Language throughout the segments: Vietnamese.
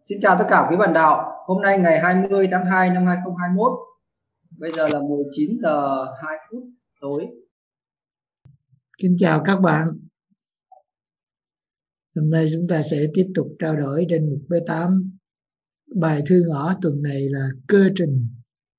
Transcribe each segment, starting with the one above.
Xin chào tất cả quý bạn đạo. Hôm nay ngày 20 tháng 2 năm 2021. Bây giờ là 19 giờ 2 phút tối. Kính chào các bạn. Hôm nay chúng ta sẽ tiếp tục trao đổi trên mục B8. Bài thư ngõ tuần này là cơ trình.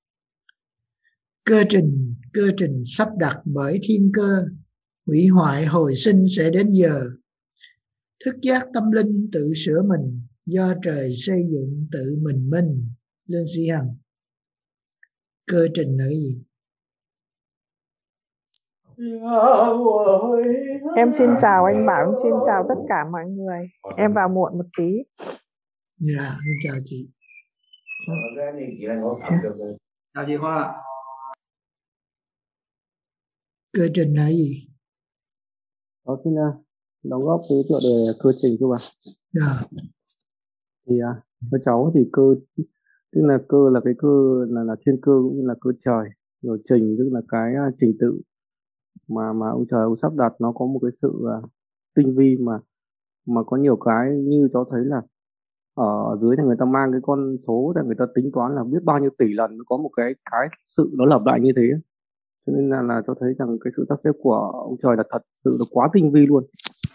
Cơ trình sắp đặt bởi thiên cơ, hủy hoại hồi sinh sẽ đến giờ. Thức giác tâm linh tự sửa mình, do trời xây dựng tự mình minh. Lương Sĩ Hằng. Cơ trình là cái gì? Em xin chào anh Bảo, em xin chào tất cả mọi người. Em vào muộn một tí. Dạ, xin chào chị. Chào chị Hoa. Cơ trình là cái gì? Xin đóng góp giới thiệu về cơ trình cơ bạn. Dạ. Thì cho cháu thì cơ tức là cơ là cái cơ là thiên cơ cũng như là cơ trời, rồi trình tức là cái trình tự mà ông trời ông sắp đặt, nó có một cái sự tinh vi mà có nhiều cái như cháu thấy là ở dưới này người ta mang cái con số để người ta tính toán là biết bao nhiêu tỷ lần nó có một cái sự nó lặp lại như thế, cho nên là cháu thấy rằng cái sự sắp xếp của ông trời là thật sự là quá tinh vi luôn.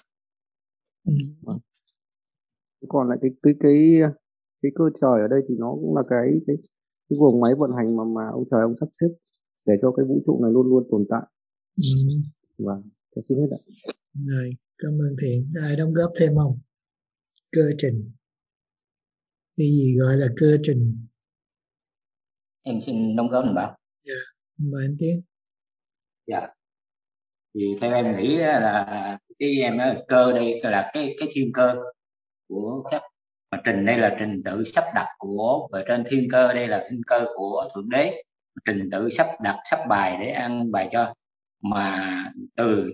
Còn lại cái cơ trời ở đây thì nó cũng là cái guồng máy vận hành mà ông trời ông sắp xếp để cho cái vũ trụ này luôn luôn tồn tại. Và cháu xin hết ạ. Rồi, cảm ơn Thiện. Ai đóng góp thêm không? Cơ trình. Cái gì gọi là cơ trình? Em xin đóng góp anh Bảo. Dạ, mời anh Tiến. Dạ. Thì theo em nghĩ là cái em cơ đây là cái thiên cơ của các, mà trình đây là trình tự sắp đặt của về trên thiên cơ, đây là thiên cơ của thượng đế, trình tự sắp đặt sắp bài để ăn bài cho, mà từ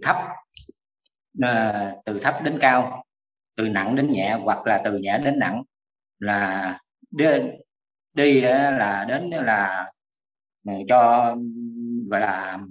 thấp đến cao, từ nặng đến nhẹ hoặc là từ nhẹ đến nặng, là đi là đến là cho gọi là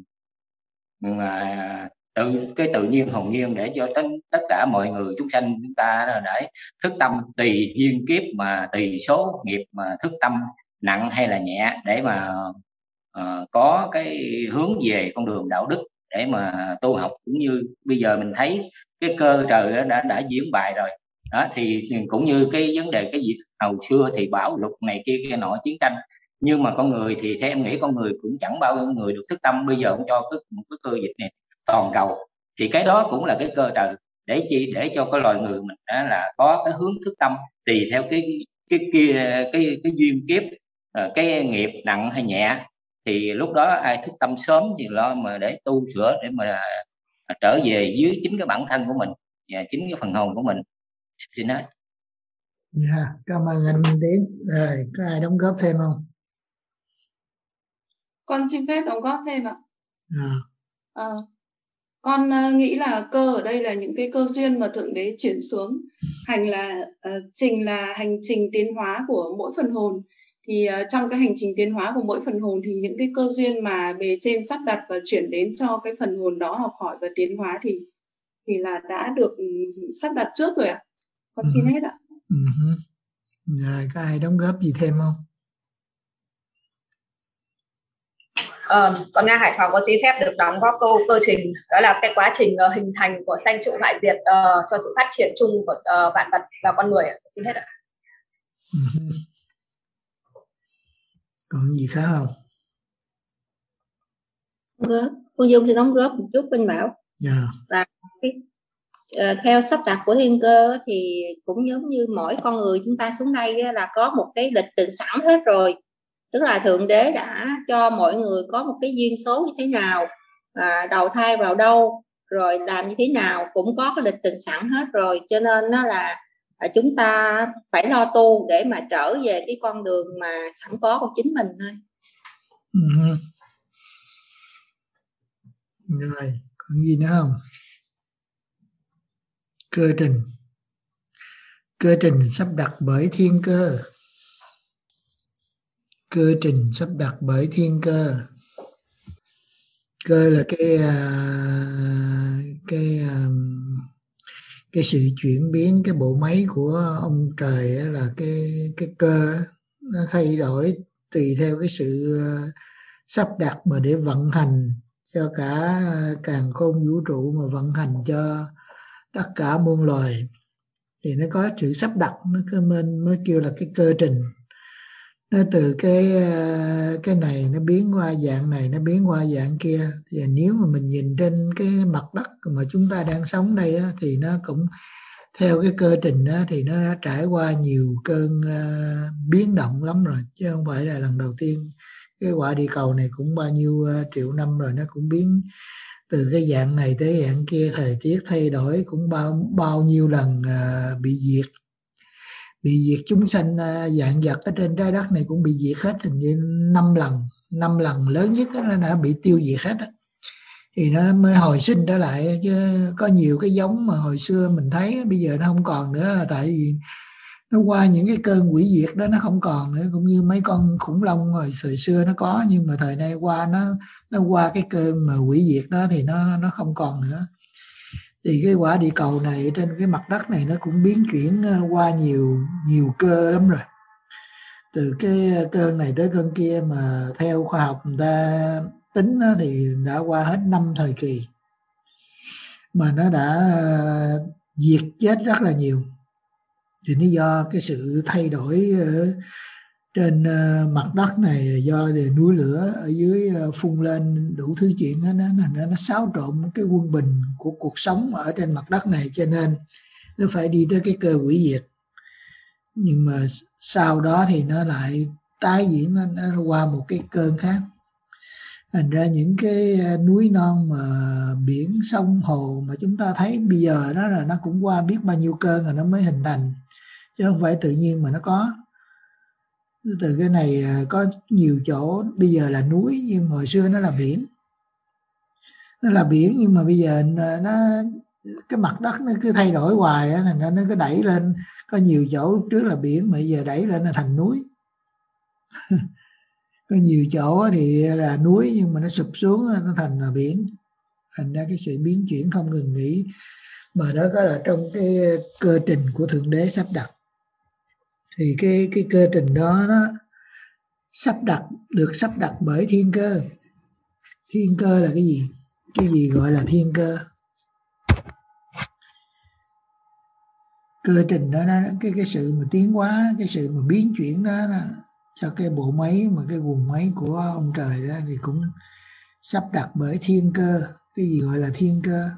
tự nhiên hồn nhiên để cho tất cả mọi người chúng sanh chúng ta để thức tâm tùy duyên kiếp mà tùy số nghiệp mà thức tâm nặng hay là nhẹ, để mà có cái hướng về con đường đạo đức để mà tu học. Cũng như bây giờ mình thấy cái cơ trời đã diễn bài rồi đó, thì cũng như cái vấn đề cái việc hồi xưa thì bão lụt này kia nọ chiến tranh, nhưng mà con người thì theo em nghĩ con người cũng chẳng bao nhiêu người được thức tâm. Bây giờ cũng cho một cái cơ dịch này toàn cầu, thì cái đó cũng là cái cơ trời để chi, để cho cái loài người mình đó là có cái hướng thức tâm tùy theo cái duyên kiếp, cái nghiệp nặng hay nhẹ, thì lúc đó ai thức tâm sớm thì lo mà để tu sửa, để mà trở về dưới chính cái bản thân của mình và chính cái phần hồn của mình. Xin hết. Dạ, cảm ơn anh Tiến. Rồi, có ai đóng góp thêm không? Con xin phép đóng góp thêm ạ. À. Con nghĩ là cơ ở đây là những cái cơ duyên mà Thượng Đế chuyển xuống. Trình là hành trình tiến hóa của mỗi phần hồn. Thì trong cái hành trình tiến hóa của mỗi phần hồn thì những cái cơ duyên mà bề trên sắp đặt và chuyển đến cho cái phần hồn đó học hỏi và tiến hóa thì là đã được sắp đặt trước rồi ạ. Con xin hết ạ. Rồi, có ai đóng góp gì thêm không? Con Nga Hải Phòng có xin phép được đóng góp câu cơ trình, đó là cái quá trình hình thành của sanh trụ hoại diệt cho sự phát triển chung của vạn vật và con người. Xin hết ạ. Còn gì khác không? Con Dung sẽ đóng góp một chút anh Bảo. Và theo sắp đặt của thiên cơ thì cũng giống như mỗi con người chúng ta xuống đây là có một cái lịch trình sẵn hết rồi. Tức là Thượng Đế đã cho mọi người có một cái duyên số như thế nào, đầu thai vào đâu, rồi làm như thế nào, cũng có cái lịch trình sẵn hết rồi. Cho nên nó là chúng ta phải lo tu để mà trở về cái con đường mà sẵn có của chính mình thôi. Rồi, còn gì nữa không? Cơ trình sắp đặt bởi thiên cơ. Cơ trình sắp đặt bởi thiên cơ. Cơ là cái sự chuyển biến cái bộ máy của ông trời là cái cơ nó thay đổi tùy theo cái sự sắp đặt mà để vận hành cho cả càn khôn vũ trụ, mà vận hành cho tất cả muôn loài, thì nó có sự sắp đặt, nó mới kêu là cái cơ trình. Nó từ cái này nó biến qua dạng này, nó biến qua dạng kia. Và nếu mà mình nhìn trên cái mặt đất mà chúng ta đang sống đây á, thì nó cũng theo cái cơ trình đó, thì nó đã trải qua nhiều cơn biến động lắm rồi, chứ không phải là lần đầu tiên. Cái quả địa cầu này cũng bao nhiêu triệu năm rồi, nó cũng biến từ cái dạng này tới dạng kia, thời tiết thay đổi cũng bao nhiêu lần bị diệt chúng sanh, dạng vật ở trên trái đất này cũng bị diệt hết, hình như 5 lần lớn nhất nó đã bị tiêu diệt hết. Thì nó mới hồi sinh trở lại, chứ có nhiều cái giống mà hồi xưa mình thấy bây giờ nó không còn nữa, là tại vì nó qua những cái cơn hủy diệt đó, nó không còn nữa. Cũng như mấy con khủng long hồi xưa nó có, nhưng mà thời nay qua nó qua cái cơn mà hủy diệt đó thì nó không còn nữa. Thì cái quả địa cầu này trên cái mặt đất này nó cũng biến chuyển qua nhiều cơ lắm rồi, từ cái cơn này tới cơn kia, mà theo khoa học người ta tính thì đã qua hết 5 thời kỳ, mà nó đã diệt chết rất là nhiều. Thì nó do cái sự thay đổi trên mặt đất này, là do núi lửa ở dưới phun lên đủ thứ chuyện đó, nó xáo trộn cái quân bình của cuộc sống ở trên mặt đất này, cho nên nó phải đi tới cái cơ hủy diệt. Nhưng mà sau đó thì nó lại tái diễn, nó qua một cái cơn khác. Thành ra những cái núi non mà biển sông hồ mà chúng ta thấy bây giờ đó là nó cũng qua biết bao nhiêu cơn rồi nó mới hình thành, chứ không phải tự nhiên mà nó có. Từ cái này có nhiều chỗ bây giờ là núi, nhưng hồi xưa nó là biển. Nó là biển nhưng mà bây giờ cái mặt đất nó cứ thay đổi hoài, thành ra nó cứ đẩy lên. Có nhiều chỗ lúc trước là biển mà bây giờ đẩy lên là thành núi. Có nhiều chỗ thì là núi nhưng mà nó sụp xuống nó thành là biển. Thành ra cái sự biến chuyển không ngừng nghỉ, mà đó có là trong cái cơ trình của Thượng Đế sắp đặt. Thì cái cơ trình đó nó được sắp đặt bởi thiên cơ. Thiên cơ là cái gì? Cái gì gọi là thiên cơ? Cơ trình đó, cái sự mà tiến hóa, cái sự mà biến chuyển đó, cho cái bộ máy mà cái guồng máy của ông trời đó thì cũng sắp đặt bởi thiên cơ. Cái gì gọi là thiên cơ?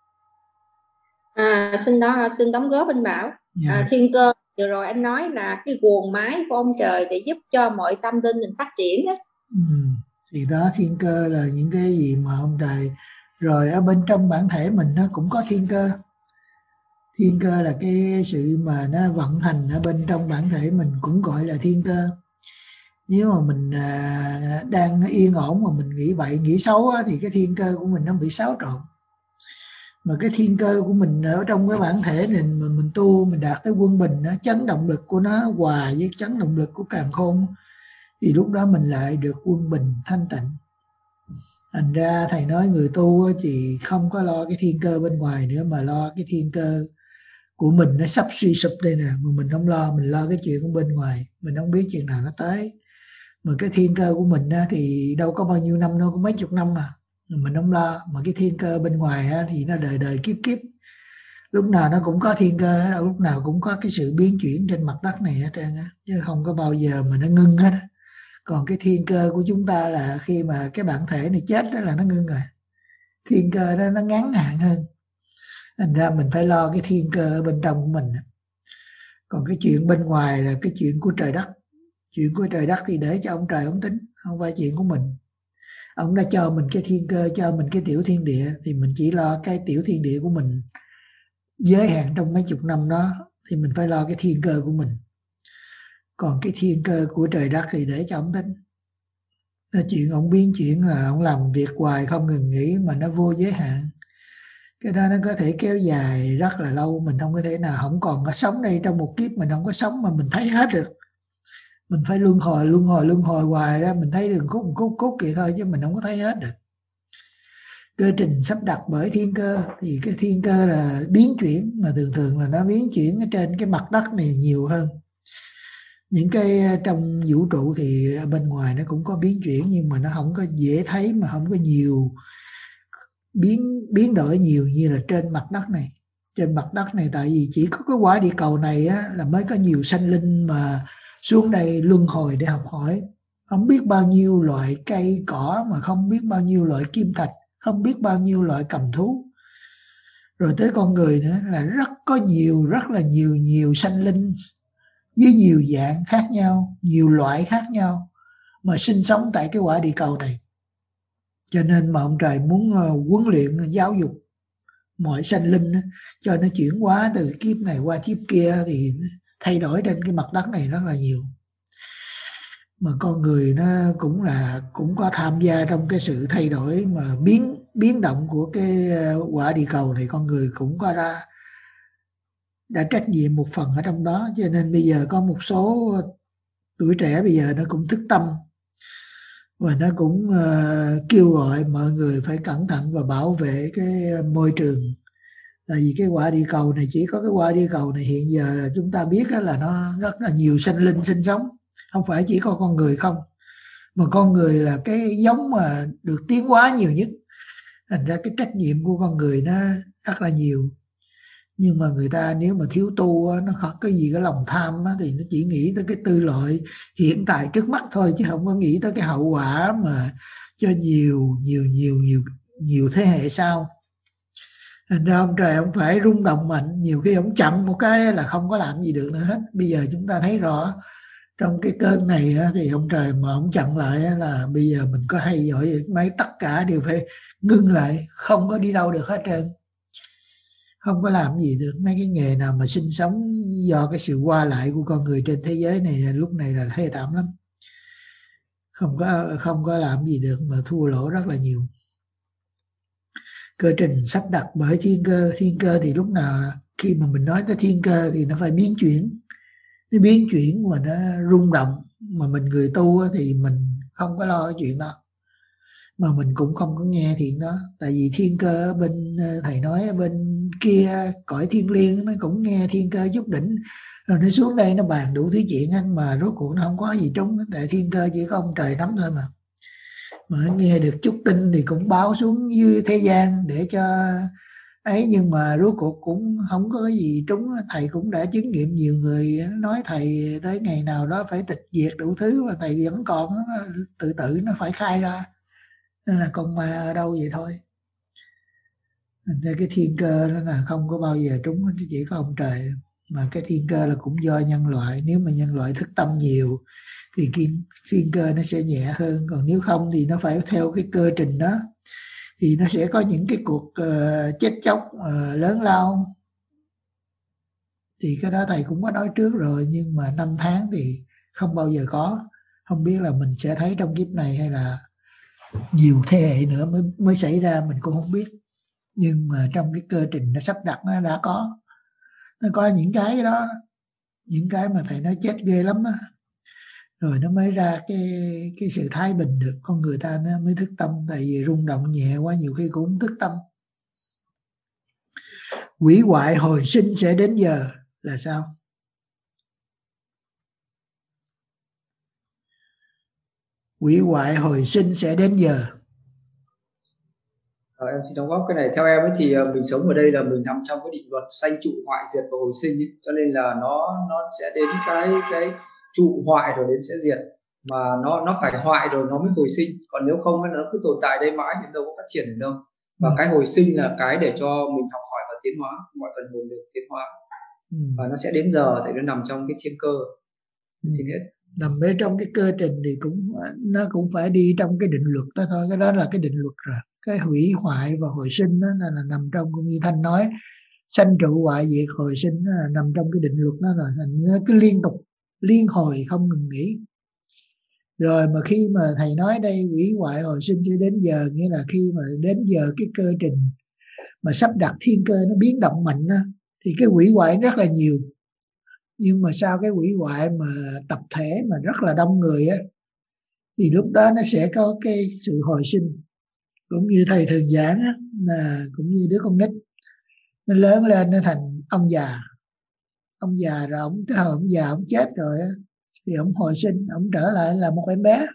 Xin đóng góp anh Bảo. Thiên cơ vừa rồi anh nói là cái guồng máy của ông trời để giúp cho mọi tâm linh mình phát triển đó. Thì đó, thiên cơ là những cái gì mà ông trời, rồi ở bên trong bản thể mình nó cũng có thiên cơ. Thiên cơ là cái sự mà nó vận hành ở bên trong bản thể mình, cũng gọi là thiên cơ. Nếu mà mình đang yên ổn mà mình nghĩ bậy nghĩ xấu thì cái thiên cơ của mình nó bị xáo trộn. Mà cái thiên cơ của mình ở trong cái bản thể này mà mình tu, mình đạt tới quân bình, nó chấn động lực của nó hòa với chấn động lực của càn khôn, thì lúc đó mình lại được quân bình thanh tịnh. Thành ra thầy nói người tu thì không có lo cái thiên cơ bên ngoài nữa, mà lo cái thiên cơ của mình nó sắp suy sụp đây nè, mà mình không lo, mình lo cái chuyện của bên ngoài, mình không biết chuyện nào nó tới. Mà cái thiên cơ của mình thì đâu có bao nhiêu năm đâu, có mấy chục năm mà mình không lo. Mà cái thiên cơ bên ngoài thì nó đời đời kiếp kiếp, lúc nào nó cũng có thiên cơ, lúc nào cũng có cái sự biến chuyển trên mặt đất này hết trơn, chứ không có bao giờ mà nó ngưng hết. Còn cái thiên cơ của chúng ta là khi mà cái bản thể này chết đó là nó ngưng rồi. Thiên cơ đó nó ngắn hạn hơn. Thành ra mình phải lo cái thiên cơ ở bên trong của mình. Còn cái chuyện bên ngoài là cái chuyện của trời đất. Chuyện của trời đất thì để cho ông trời ông tính, không phải chuyện của mình. Ông đã cho mình cái thiên cơ, cho mình cái tiểu thiên địa, thì mình chỉ lo cái tiểu thiên địa của mình giới hạn trong mấy chục năm đó, thì mình phải lo cái thiên cơ của mình. Còn cái thiên cơ của trời đất thì để cho ông tính. Chuyện ông biến chuyển là ông làm việc hoài không ngừng nghỉ, mà nó vô giới hạn. Cái đó nó có thể kéo dài rất là lâu, mình không có thể nào không còn có sống đây trong một kiếp, mình không có sống mà mình thấy hết được. Mình phải luân hồi hoài đó, mình thấy đường khúc kìa thôi, chứ mình không có thấy hết được. Cơ trình sắp đặt bởi thiên cơ, thì cái thiên cơ là biến chuyển, mà thường thường là nó biến chuyển ở trên cái mặt đất này nhiều hơn. Những cái trong vũ trụ thì bên ngoài nó cũng có biến chuyển, nhưng mà nó không có dễ thấy, mà không có nhiều biến đổi nhiều như là trên mặt đất này. Trên mặt đất này tại vì chỉ có cái quả địa cầu này á, là mới có nhiều sanh linh mà xuống đây luân hồi để học hỏi. Không biết bao nhiêu loại cây cỏ, mà không biết bao nhiêu loại kim thạch, không biết bao nhiêu loại cầm thú. Rồi tới con người nữa là rất là nhiều sanh linh với nhiều dạng khác nhau, nhiều loại khác nhau mà sinh sống tại cái quả địa cầu này. Cho nên mà ông trời muốn huấn luyện, giáo dục mọi sanh linh cho nó chuyển hóa từ kiếp này qua kiếp kia, thì thay đổi trên cái mặt đất này rất là nhiều. Mà con người nó cũng có tham gia trong cái sự thay đổi mà biến động của cái quả địa cầu này. Con người cũng có đã trách nhiệm một phần ở trong đó. Cho nên bây giờ có một số tuổi trẻ bây giờ nó cũng thức tâm, và nó cũng kêu gọi mọi người phải cẩn thận và bảo vệ cái môi trường. Tại vì cái quả địa cầu này, chỉ có cái quả địa cầu này hiện giờ là chúng ta biết là nó rất là nhiều sanh linh sinh sống, không phải chỉ có con người không, mà con người là cái giống mà được tiến hóa nhiều nhất. Thành ra cái trách nhiệm của con người nó rất là nhiều. Nhưng mà người ta nếu mà thiếu tu, nó không có gì cái lòng tham, thì nó chỉ nghĩ tới cái tư lợi hiện tại trước mắt thôi, chứ không có nghĩ tới cái hậu quả mà cho nhiều thế hệ sau. Thành ra ông trời ông phải rung động mạnh, nhiều khi ông chậm một cái là không có làm gì được nữa hết. Bây giờ chúng ta thấy rõ trong cái cơn này thì ông trời mà ông chặn lại là bây giờ mình có hay giỏi mấy, tất cả đều phải ngưng lại, không có đi đâu được hết trơn, không có làm gì được. Mấy cái nghề nào mà sinh sống do cái sự qua lại của con người trên thế giới này lúc này là thê thảm lắm, không có làm gì được, mà thua lỗ rất là nhiều. Cơ trình sắp đặt bởi thiên cơ. Thiên cơ thì lúc nào khi mà mình nói tới thiên cơ thì nó phải biến chuyển, nó biến chuyển mà nó rung động. Mà mình người tu thì mình không có lo cái chuyện đó, mà mình cũng không có nghe chuyện đó. Tại vì thiên cơ bên thầy nói bên kia cõi thiên liêng nó cũng nghe thiên cơ chút đỉnh, rồi nó xuống đây nó bàn đủ thứ chuyện anh, mà rốt cuộc nó không có gì trúng. Tại thiên cơ chỉ có ông trời nắm thôi mà nghe được chút tin thì cũng báo xuống dưới thế gian để cho ấy, nhưng mà rốt cuộc cũng không có cái gì trúng. Thầy cũng đã chứng nghiệm nhiều người nói thầy tới ngày nào đó phải tịch diệt đủ thứ, mà thầy vẫn còn, tự nó phải khai ra. Nên là con ma ở đâu vậy thôi. Nên cái thiên cơ đó là không có bao giờ trúng, chỉ có ông trời. Mà cái thiên cơ là cũng do nhân loại. Nếu mà nhân loại thức tâm nhiều thì thiên cơ nó sẽ nhẹ hơn. Còn nếu không thì nó phải theo cái cơ trình đó, thì nó sẽ có những cái cuộc chết chóc lớn lao. Thì cái đó thầy cũng có nói trước rồi, nhưng mà 5 tháng thì không bao giờ có. Không biết là mình sẽ thấy trong kiếp này hay là nhiều thế hệ nữa mới xảy ra, mình cũng không biết. Nhưng mà trong cái cơ trình nó sắp đặt nó đã có. Nó có những cái đó, những cái mà thầy nói chết ghê lắm á. Rồi nó mới ra cái sự thái bình được. Con người ta nó mới thức tâm. Tại vì rung động nhẹ quá nhiều khi cũng thức tâm. Hủy hoại hồi sinh sẽ đến giờ là sao? Hủy hoại hồi sinh sẽ đến giờ. Em xin đóng góp cái này. Theo em ấy thì mình sống ở đây là mình nằm trong cái định luật sanh trụ hoại diệt và hồi sinh ấy. Cho nên là nó sẽ đến cái trụ hoại rồi đến sẽ diệt, mà nó phải hoại rồi nó mới hồi sinh. Còn nếu không nó cứ tồn tại đây mãi thì đâu có phát triển được đâu. Và cái hồi sinh là cái để cho mình học hỏi và tiến hóa, mọi phần hồn được tiến hóa. Và nó sẽ đến giờ thì nó nằm trong cái thiên cơ. Xin hết. Nằm ở trong cái cơ trình thì nó cũng phải đi trong cái định luật đó thôi. Cái đó là cái định luật rồi. Cái hủy hoại và hồi sinh đó là nằm trong, cũng như Thanh nói, sanh trụ hoại diệt hồi sinh đó là nằm trong cái định luật đó rồi. Nó cứ liên tục liên hồi không ngừng nghỉ. Rồi mà khi mà thầy nói đây hủy hoại hồi sinh sẽ đến giờ, nghĩa là khi mà đến giờ cái cơ trình mà sắp đặt thiên cơ nó biến động mạnh đó, thì cái hủy hoại rất là nhiều. Nhưng mà sau cái hủy hoại mà tập thể mà rất là đông người á, thì lúc đó nó sẽ có cái sự hồi sinh. Cũng như thầy thường giảng á, là cũng như đứa con nít nó lớn lên nó thành ông già rồi ông già ông chết rồi á, thì ông hồi sinh, ông trở lại là một em bé,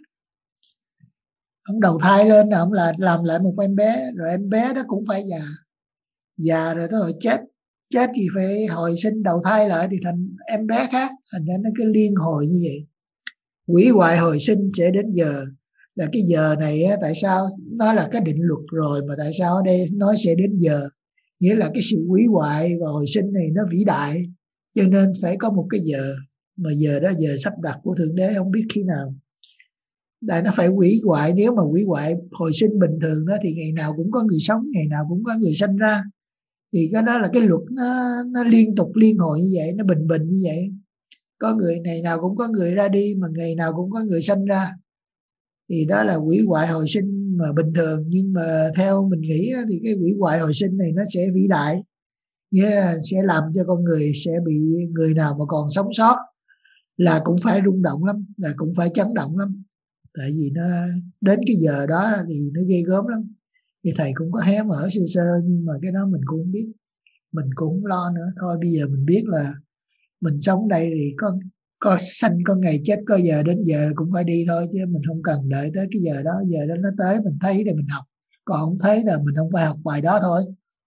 ông đầu thai lên là ông làm lại một em bé, rồi em bé đó cũng phải già rồi tới hồi chết thì phải hồi sinh đầu thai lại thì thành em bé khác, thành ra nó cứ liên hồi như vậy. Hủy hoại hồi sinh sẽ đến giờ, là cái giờ này á, tại sao nó là cái định luật rồi mà tại sao ở đây nói sẽ đến giờ, nghĩa là cái sự hủy hoại và hồi sinh này nó vĩ đại, cho nên phải có một cái giờ, mà giờ đó giờ sắp đặt của Thượng Đế không biết khi nào. Tại nó phải hủy hoại, nếu mà hủy hoại hồi sinh bình thường đó thì ngày nào cũng có người sống, ngày nào cũng có người sanh ra, thì cái đó là cái luật nó liên tục liên hồi như vậy, nó bình như vậy. Có người ngày nào cũng có người ra đi, mà ngày nào cũng có người sanh ra, thì đó là hủy hoại hồi sinh mà bình thường. Nhưng mà theo mình nghĩ đó, thì cái hủy hoại hồi sinh này nó sẽ vĩ đại, sẽ làm cho con người sẽ bị, người nào mà còn sống sót là cũng phải rung động lắm, là cũng phải chấn động lắm. Tại vì nó đến cái giờ đó thì nó ghê gớm lắm. Thì thầy cũng có hé mở sơ sơ, nhưng mà cái đó mình cũng không biết, mình cũng không lo nữa. Thôi bây giờ mình biết là mình sống đây thì có sanh có ngày chết, có giờ đến giờ cũng phải đi thôi, chứ mình không cần đợi tới cái giờ đó. Giờ đó nó tới mình thấy thì mình học, còn không thấy là mình không phải học bài đó thôi,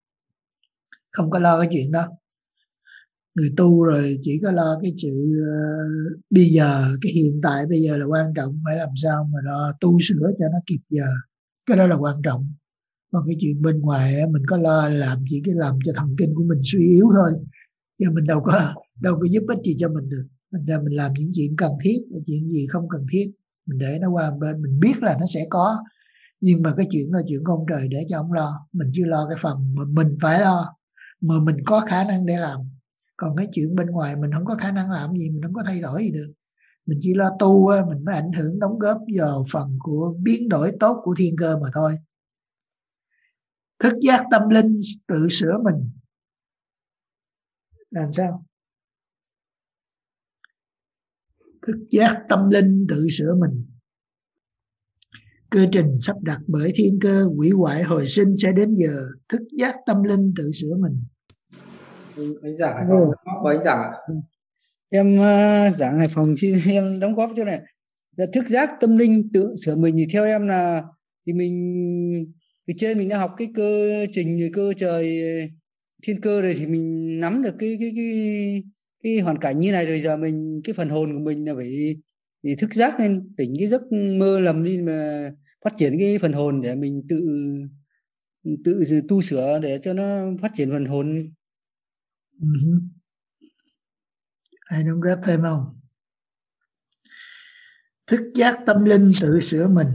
không có lo cái chuyện đó. Người tu rồi chỉ có lo cái chuyện bây giờ, cái hiện tại bây giờ là quan trọng, phải làm sao mà lo tu sửa cho nó kịp giờ, cái đó là quan trọng. Còn cái chuyện bên ngoài mình có lo làm chỉ cái làm cho thần kinh của mình suy yếu thôi, chứ mình đâu có giúp ích gì cho mình được. Thành ra mình làm những chuyện cần thiết, chuyện gì không cần thiết mình để nó qua một bên. Mình biết là nó sẽ có, nhưng mà cái chuyện là chuyện của ông trời, để cho ông lo. Mình chưa lo cái phần mà mình phải lo, mà mình có khả năng để làm. Còn cái chuyện bên ngoài mình không có khả năng làm gì, mình không có thay đổi gì được. Mình chỉ lo tu mình mới ảnh hưởng đóng góp vào phần của biến đổi tốt của thiên cơ mà thôi. Thức giác tâm linh tự sửa mình. Làm sao? Thức giác tâm linh tự sửa mình. Cơ trình sắp đặt bởi thiên cơ, hủy hoại hồi sinh sẽ đến giờ. Thức giác tâm linh tự sửa mình. Anh giảng Hải Phòng đóng góp với anh giảng ạ. Em giảng Hải Phòng xin em đóng góp chỗ này. Thức giác tâm linh tự sửa mình thì theo em là thì mình từ trên mình đã học cái cơ trình cơ trời thiên cơ rồi, thì mình nắm được cái hoàn cảnh như này rồi. Giờ mình cái phần hồn của mình là phải thức giác lên, tỉnh cái giấc mơ lầm đi, mà phát triển cái phần hồn để mình tự tu sửa để cho nó phát triển phần hồn. Ai đóng góp thêm không? Thức giác tâm linh tự sửa mình.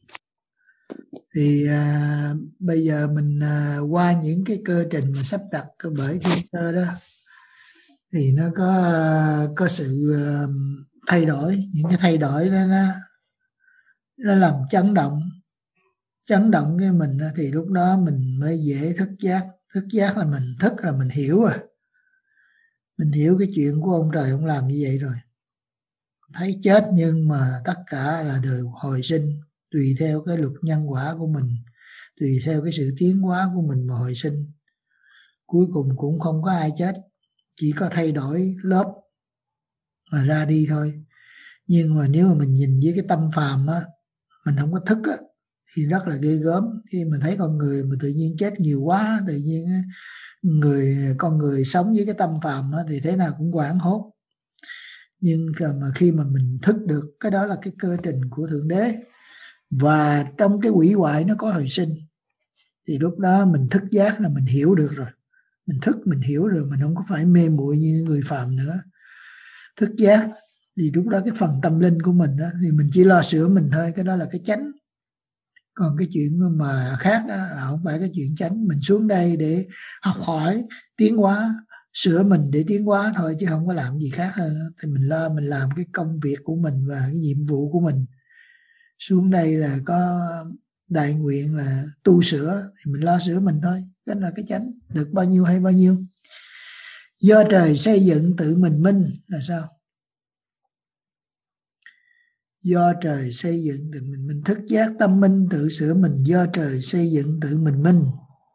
Thì bây giờ mình qua những cái cơ trình mà sắp đặt bởi thiên cơ đó, thì nó có sự thay đổi. Những cái thay đổi đó nó làm chấn động cái mình, thì lúc đó mình mới dễ thức giác. Thức giác là mình thức, là mình hiểu rồi. Mình hiểu cái chuyện của ông trời ông làm như vậy rồi. Thấy chết nhưng mà tất cả là đều hồi sinh, tùy theo cái luật nhân quả của mình, tùy theo cái sự tiến hóa của mình mà hồi sinh. Cuối cùng cũng không có ai chết, chỉ có thay đổi lớp mà ra đi thôi. Nhưng mà nếu mà mình nhìn với cái tâm phàm á, mình không có thức á, thì rất là ghê gớm. Khi mình thấy con người mà tự nhiên chết nhiều quá, tự nhiên con người sống với cái tâm phàm á, thì thế nào cũng hoảng hốt. Nhưng mà khi mà mình thức được, cái đó là cái cơ trình của Thượng Đế, và trong cái hủy hoại nó có hồi sinh, thì lúc đó mình thức giác là mình hiểu được rồi. Mình thức, mình hiểu rồi, mình không có phải mê muội như người phàm nữa. Thức giác thì lúc đó cái phần tâm linh của mình đó, thì mình chỉ lo sửa mình thôi, cái đó là cái chánh. Còn cái chuyện mà khác đó, là không phải cái chuyện chánh. Mình xuống đây để học hỏi, tiến hóa, sửa mình để tiến hóa thôi, chứ không có làm gì khác hơn. Thì mình làm cái công việc của mình và cái nhiệm vụ của mình. Xuống đây là có đại nguyện là tu sửa, thì mình lo sửa mình thôi. Đó là cái chánh. Được bao nhiêu hay bao nhiêu. Do trời xây dựng tự mình minh là sao? do trời xây dựng tự mình minh. Thức giác tâm minh tự sửa mình, do trời xây dựng tự mình minh.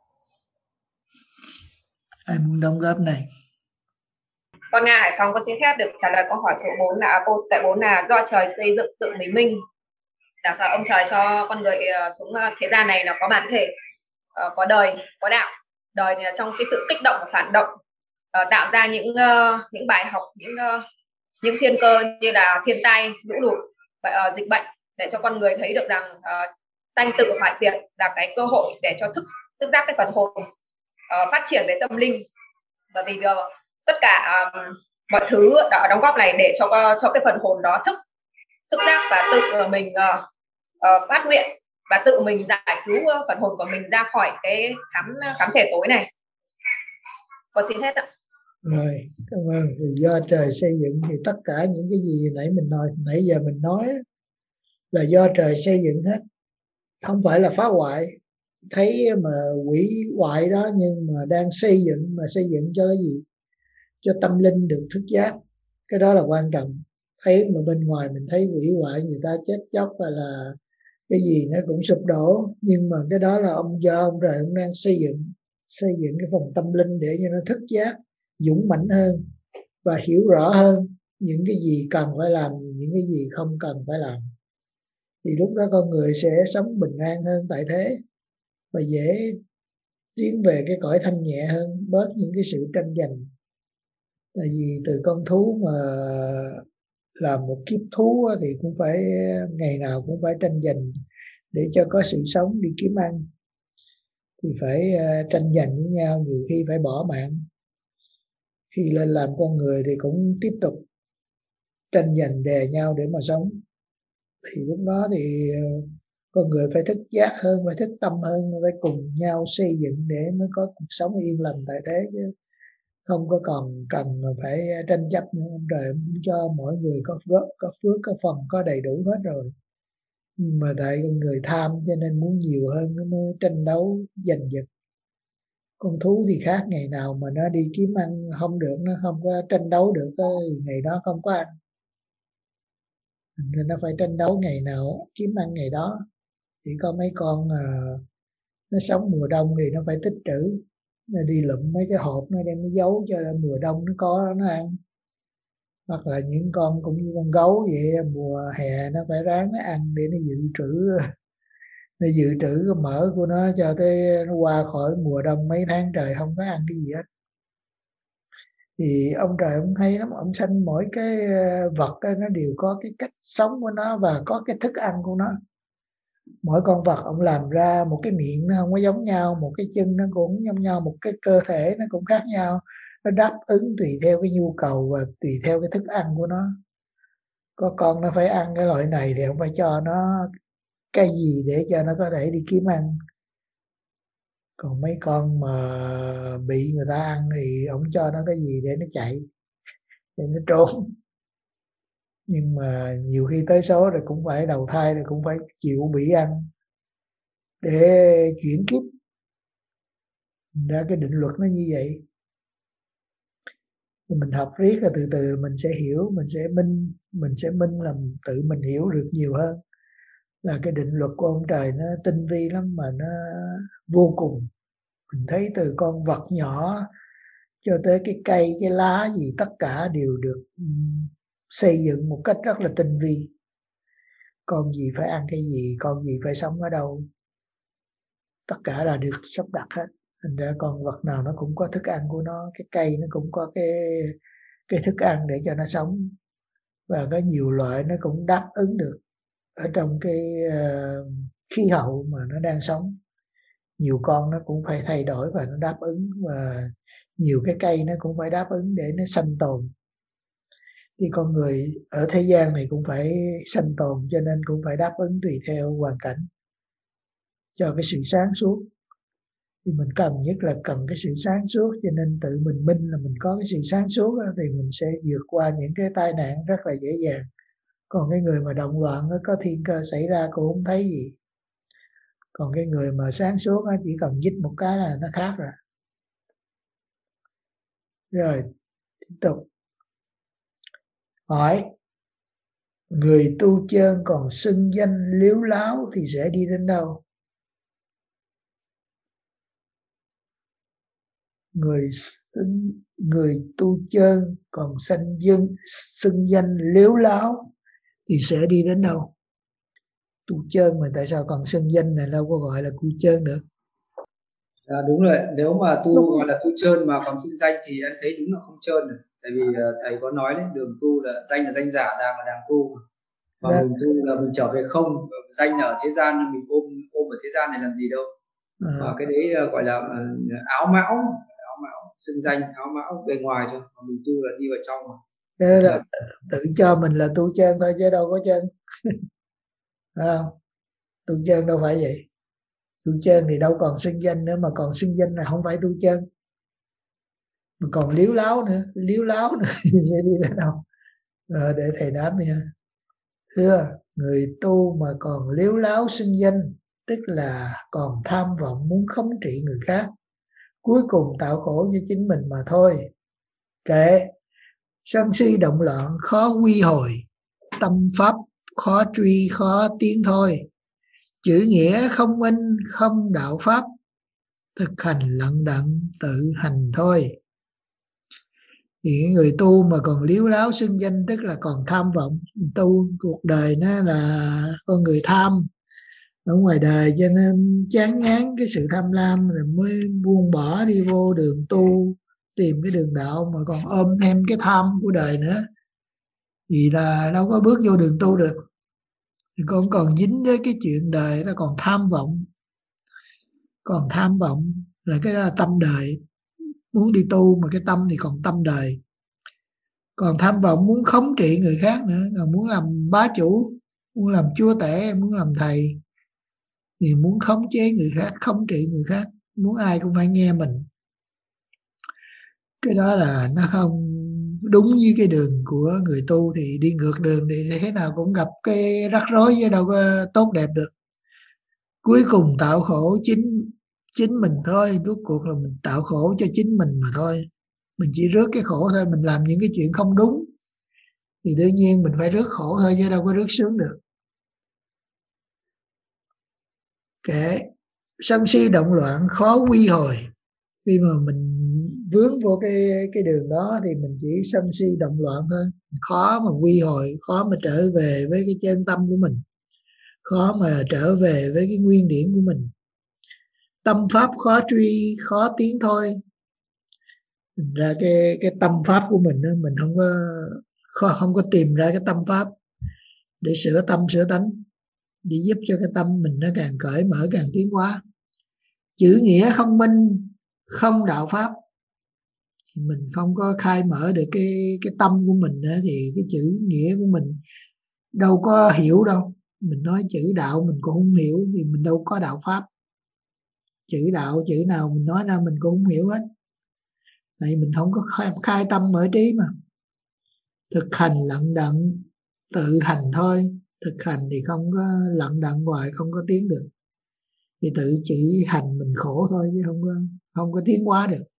Ai muốn đóng góp này? Con Nga Hải Phòng có xin phép được trả lời câu hỏi số 4 là câu tại 4 là do trời xây dựng tự mình minh. Là ông trời cho con người xuống thế gian này là có bản thể, có đời, có đạo. Đời thì là trong cái sự kích động và phản động, tạo ra những bài học, những thiên cơ như là thiên tai, lũ lụt, dịch bệnh, để cho con người thấy được rằng sanh tự hoại diệt là cái cơ hội để cho thức giác cái phần hồn phát triển về tâm linh. Bởi vì tất cả mọi thứ đã đóng góp này để cho cái phần hồn đó thức giác và tự mình phát nguyện và tự mình giải cứu phần hồn của mình ra khỏi cái khám thể tối này. Con xin hết ạ. Rồi, cảm ơn. Do trời xây dựng thì tất cả những cái gì nãy giờ mình nói là do trời xây dựng hết, không phải là phá hoại. Thấy mà hủy hoại đó, nhưng mà đang xây dựng, mà xây dựng cho cái gì? Cho tâm linh được thức giác. Cái đó là quan trọng. Thấy mà bên ngoài mình thấy hủy hoại, người ta chết chóc hay là cái gì nó cũng sụp đổ, nhưng mà cái đó là ông trời ông đang xây dựng cái phần tâm linh để cho nó thức giác, dũng mãnh hơn và hiểu rõ hơn những cái gì cần phải làm, những cái gì không cần phải làm. Thì lúc đó con người sẽ sống bình an hơn tại thế và dễ tiến về cái cõi thanh nhẹ hơn, bớt những cái sự tranh giành. Tại vì từ con thú mà làm một kiếp thú thì cũng phải ngày nào cũng phải tranh giành để cho có sự sống đi kiếm ăn, thì phải tranh giành với nhau, nhiều khi phải bỏ mạng. Khi lên làm con người thì cũng tiếp tục tranh giành đè nhau để mà sống. Thì lúc đó thì con người phải thức giác hơn, phải thức tâm hơn, phải cùng nhau xây dựng để mới có cuộc sống yên lành tại thế, chứ không có còn cần phải tranh chấp nữa. Ông trời muốn cho mỗi người có phước, có phần, có đầy đủ hết rồi. Nhưng mà tại con người tham cho nên muốn nhiều hơn, nó mới tranh đấu giành giật. Con thú thì khác, ngày nào mà nó đi kiếm ăn không được, nó không có tranh đấu được thì ngày đó không có ăn. Nên nó phải tranh đấu ngày nào kiếm ăn ngày đó. Chỉ có mấy con nó sống mùa đông thì nó phải tích trữ, nó đi lụm mấy cái hộp nó đem nó giấu cho mùa đông nó có nó ăn. Hoặc là những con cũng như con gấu vậy, mùa hè nó phải ráng nó ăn để nó dự trữ cái mỡ của nó cho tới nó qua khỏi mùa đông mấy tháng trời không có ăn cái gì hết. Thì ông trời ông hay lắm, ông sanh mỗi cái vật nó đều có cái cách sống của nó và có cái thức ăn của nó. Mỗi con vật ông làm ra một cái miệng nó không có giống nhau, một cái chân nó cũng không giống nhau, một cái cơ thể nó cũng khác nhau. Nó đáp ứng tùy theo cái nhu cầu và tùy theo cái thức ăn của nó. Có con nó phải ăn cái loại này thì ông phải cho nó cái gì để cho nó có thể đi kiếm ăn. Còn mấy con mà bị người ta ăn thì ông cho nó cái gì để nó chạy, để nó trốn. Nhưng mà nhiều khi tới số rồi cũng phải đầu thai, rồi cũng phải chịu bị ăn để chuyển kiếp. Ra cái định luật nó như vậy. Mình học riết rồi từ từ mình sẽ hiểu, mình sẽ minh là tự mình hiểu được nhiều hơn. Là cái định luật của ông trời nó tinh vi lắm mà nó vô cùng. Mình thấy từ con vật nhỏ cho tới cái cây, cái lá gì, tất cả đều được xây dựng một cách rất là tinh vi. Con gì phải ăn cái gì, con gì phải sống ở đâu, tất cả là được sắp đặt hết. Thành ra con vật nào nó cũng có thức ăn của nó, cái cây nó cũng có cái thức ăn để cho nó sống. Và có nhiều loại nó cũng đáp ứng được ở trong cái khí hậu mà nó đang sống. Nhiều con nó cũng phải thay đổi và nó đáp ứng, và nhiều cái cây nó cũng phải đáp ứng để nó sanh tồn. Thì con người ở thế gian này cũng phải sanh tồn, cho nên cũng phải đáp ứng tùy theo hoàn cảnh cho cái sự sáng suốt. Thì mình cần nhất là cần cái sự sáng suốt, cho nên tự mình minh là mình có cái sự sáng suốt đó, thì mình sẽ vượt qua những cái tai nạn rất là dễ dàng. Còn cái người mà động loạn có thiên cơ xảy ra cũng không thấy gì. Còn cái người mà sáng suốt chỉ cần dít một cái là nó khác rồi. Rồi tiếp tục hỏi. Người tu chân còn xưng danh liếu láo thì sẽ đi đến đâu? Người tu chân còn xưng danh liếu láo thì sẽ đi đến đâu? Tu chân mà tại sao còn xưng danh này, đâu có gọi là tu chân được. Đúng rồi, nếu mà tu gọi là tu trơn mà còn xưng danh thì em thấy đúng là không trơn rồi. Tại vì thầy có nói đấy, đường tu là danh giả, đàng là đàng tu mà mình tu là mình trở về không, danh ở thế gian mình ôm ở thế gian này làm gì đâu. Và cái đấy gọi là áo mão, xưng danh áo mão bề ngoài thôi, mà mình tu là đi vào trong mà. Thế là tự cho mình là tu chân thôi chứ đâu có chân. Không, tu chân đâu phải vậy. Tu chân thì đâu còn xưng danh nữa, mà còn xưng danh là không phải tu chân, mà còn liếu láo nữa sẽ đi đến đâu? Để thầy đáp nha. Thưa, người tu mà còn liếu láo xưng danh tức là còn tham vọng muốn khống trị người khác, cuối cùng tạo khổ cho chính mình mà thôi. Kệ, sân si động loạn khó quy hồi, tâm pháp khó truy khó tiến thôi. Chữ nghĩa không in không đạo pháp, thực hành lận đận tự hành thôi. Thì người tu mà còn liếu láo xưng danh tức là còn tham vọng. Tu cuộc đời nó là con người tham ở ngoài đời, cho nên chán ngán cái sự tham lam rồi mới buông bỏ đi vô đường tu, tìm cái đường đạo, mà còn ôm thêm cái tham của đời nữa thì là đâu có bước vô đường tu được. Thì con còn dính với cái chuyện đời, nó còn tham vọng. Còn tham vọng là cái đó là tâm đời, muốn đi tu mà cái tâm thì còn tâm đời. Còn tham vọng muốn khống trị người khác nữa, còn muốn làm bá chủ, muốn làm chúa tể, muốn làm thầy, thì muốn khống chế người khác, khống trị người khác, muốn ai cũng phải nghe mình. Cái đó là nó không đúng với cái đường của người tu. Thì đi ngược đường thì thế nào cũng gặp cái rắc rối chứ đâu có tốt đẹp được. Cuối cùng tạo khổ chính mình thôi. Rốt cuộc là mình tạo khổ cho chính mình mà thôi. Mình chỉ rước cái khổ thôi. Mình làm những cái chuyện không đúng thì đương nhiên mình phải rước khổ thôi chứ đâu có rước sướng được. Kệ, sân si động loạn khó quy hồi. Khi mà mình vướng vô cái đường đó thì mình chỉ sân si động loạn thôi, khó mà quy hồi, khó mà trở về với cái chân tâm của mình, khó mà trở về với cái nguyên điển của mình. Tâm pháp khó truy khó tiến thôi. Thành ra cái tâm pháp của mình đó, mình không có tìm ra cái tâm pháp để sửa tâm sửa tánh, để giúp cho cái tâm mình nó càng cởi mở, càng tiến hóa. Chữ nghĩa không minh không đạo pháp, thì mình không có khai mở được cái tâm của mình nữa, thì cái chữ nghĩa của mình đâu có hiểu đâu. Mình nói chữ đạo mình cũng không hiểu thì mình đâu có đạo pháp. Chữ đạo chữ nào mình nói ra mình cũng không hiểu hết, tại mình không có khai tâm mở trí mà. Thực hành lận đận tự hành thôi. Thực hành thì không có lận đận hoài, không có tiến được. Thì tự chỉ hành mình khổ thôi chứ không có tiến hóa được.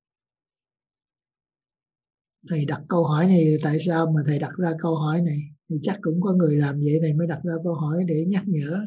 Thầy đặt câu hỏi này tại sao mà thầy đặt ra câu hỏi này? Thì chắc cũng có người làm vậy, thầy mới đặt ra câu hỏi để nhắc nhở.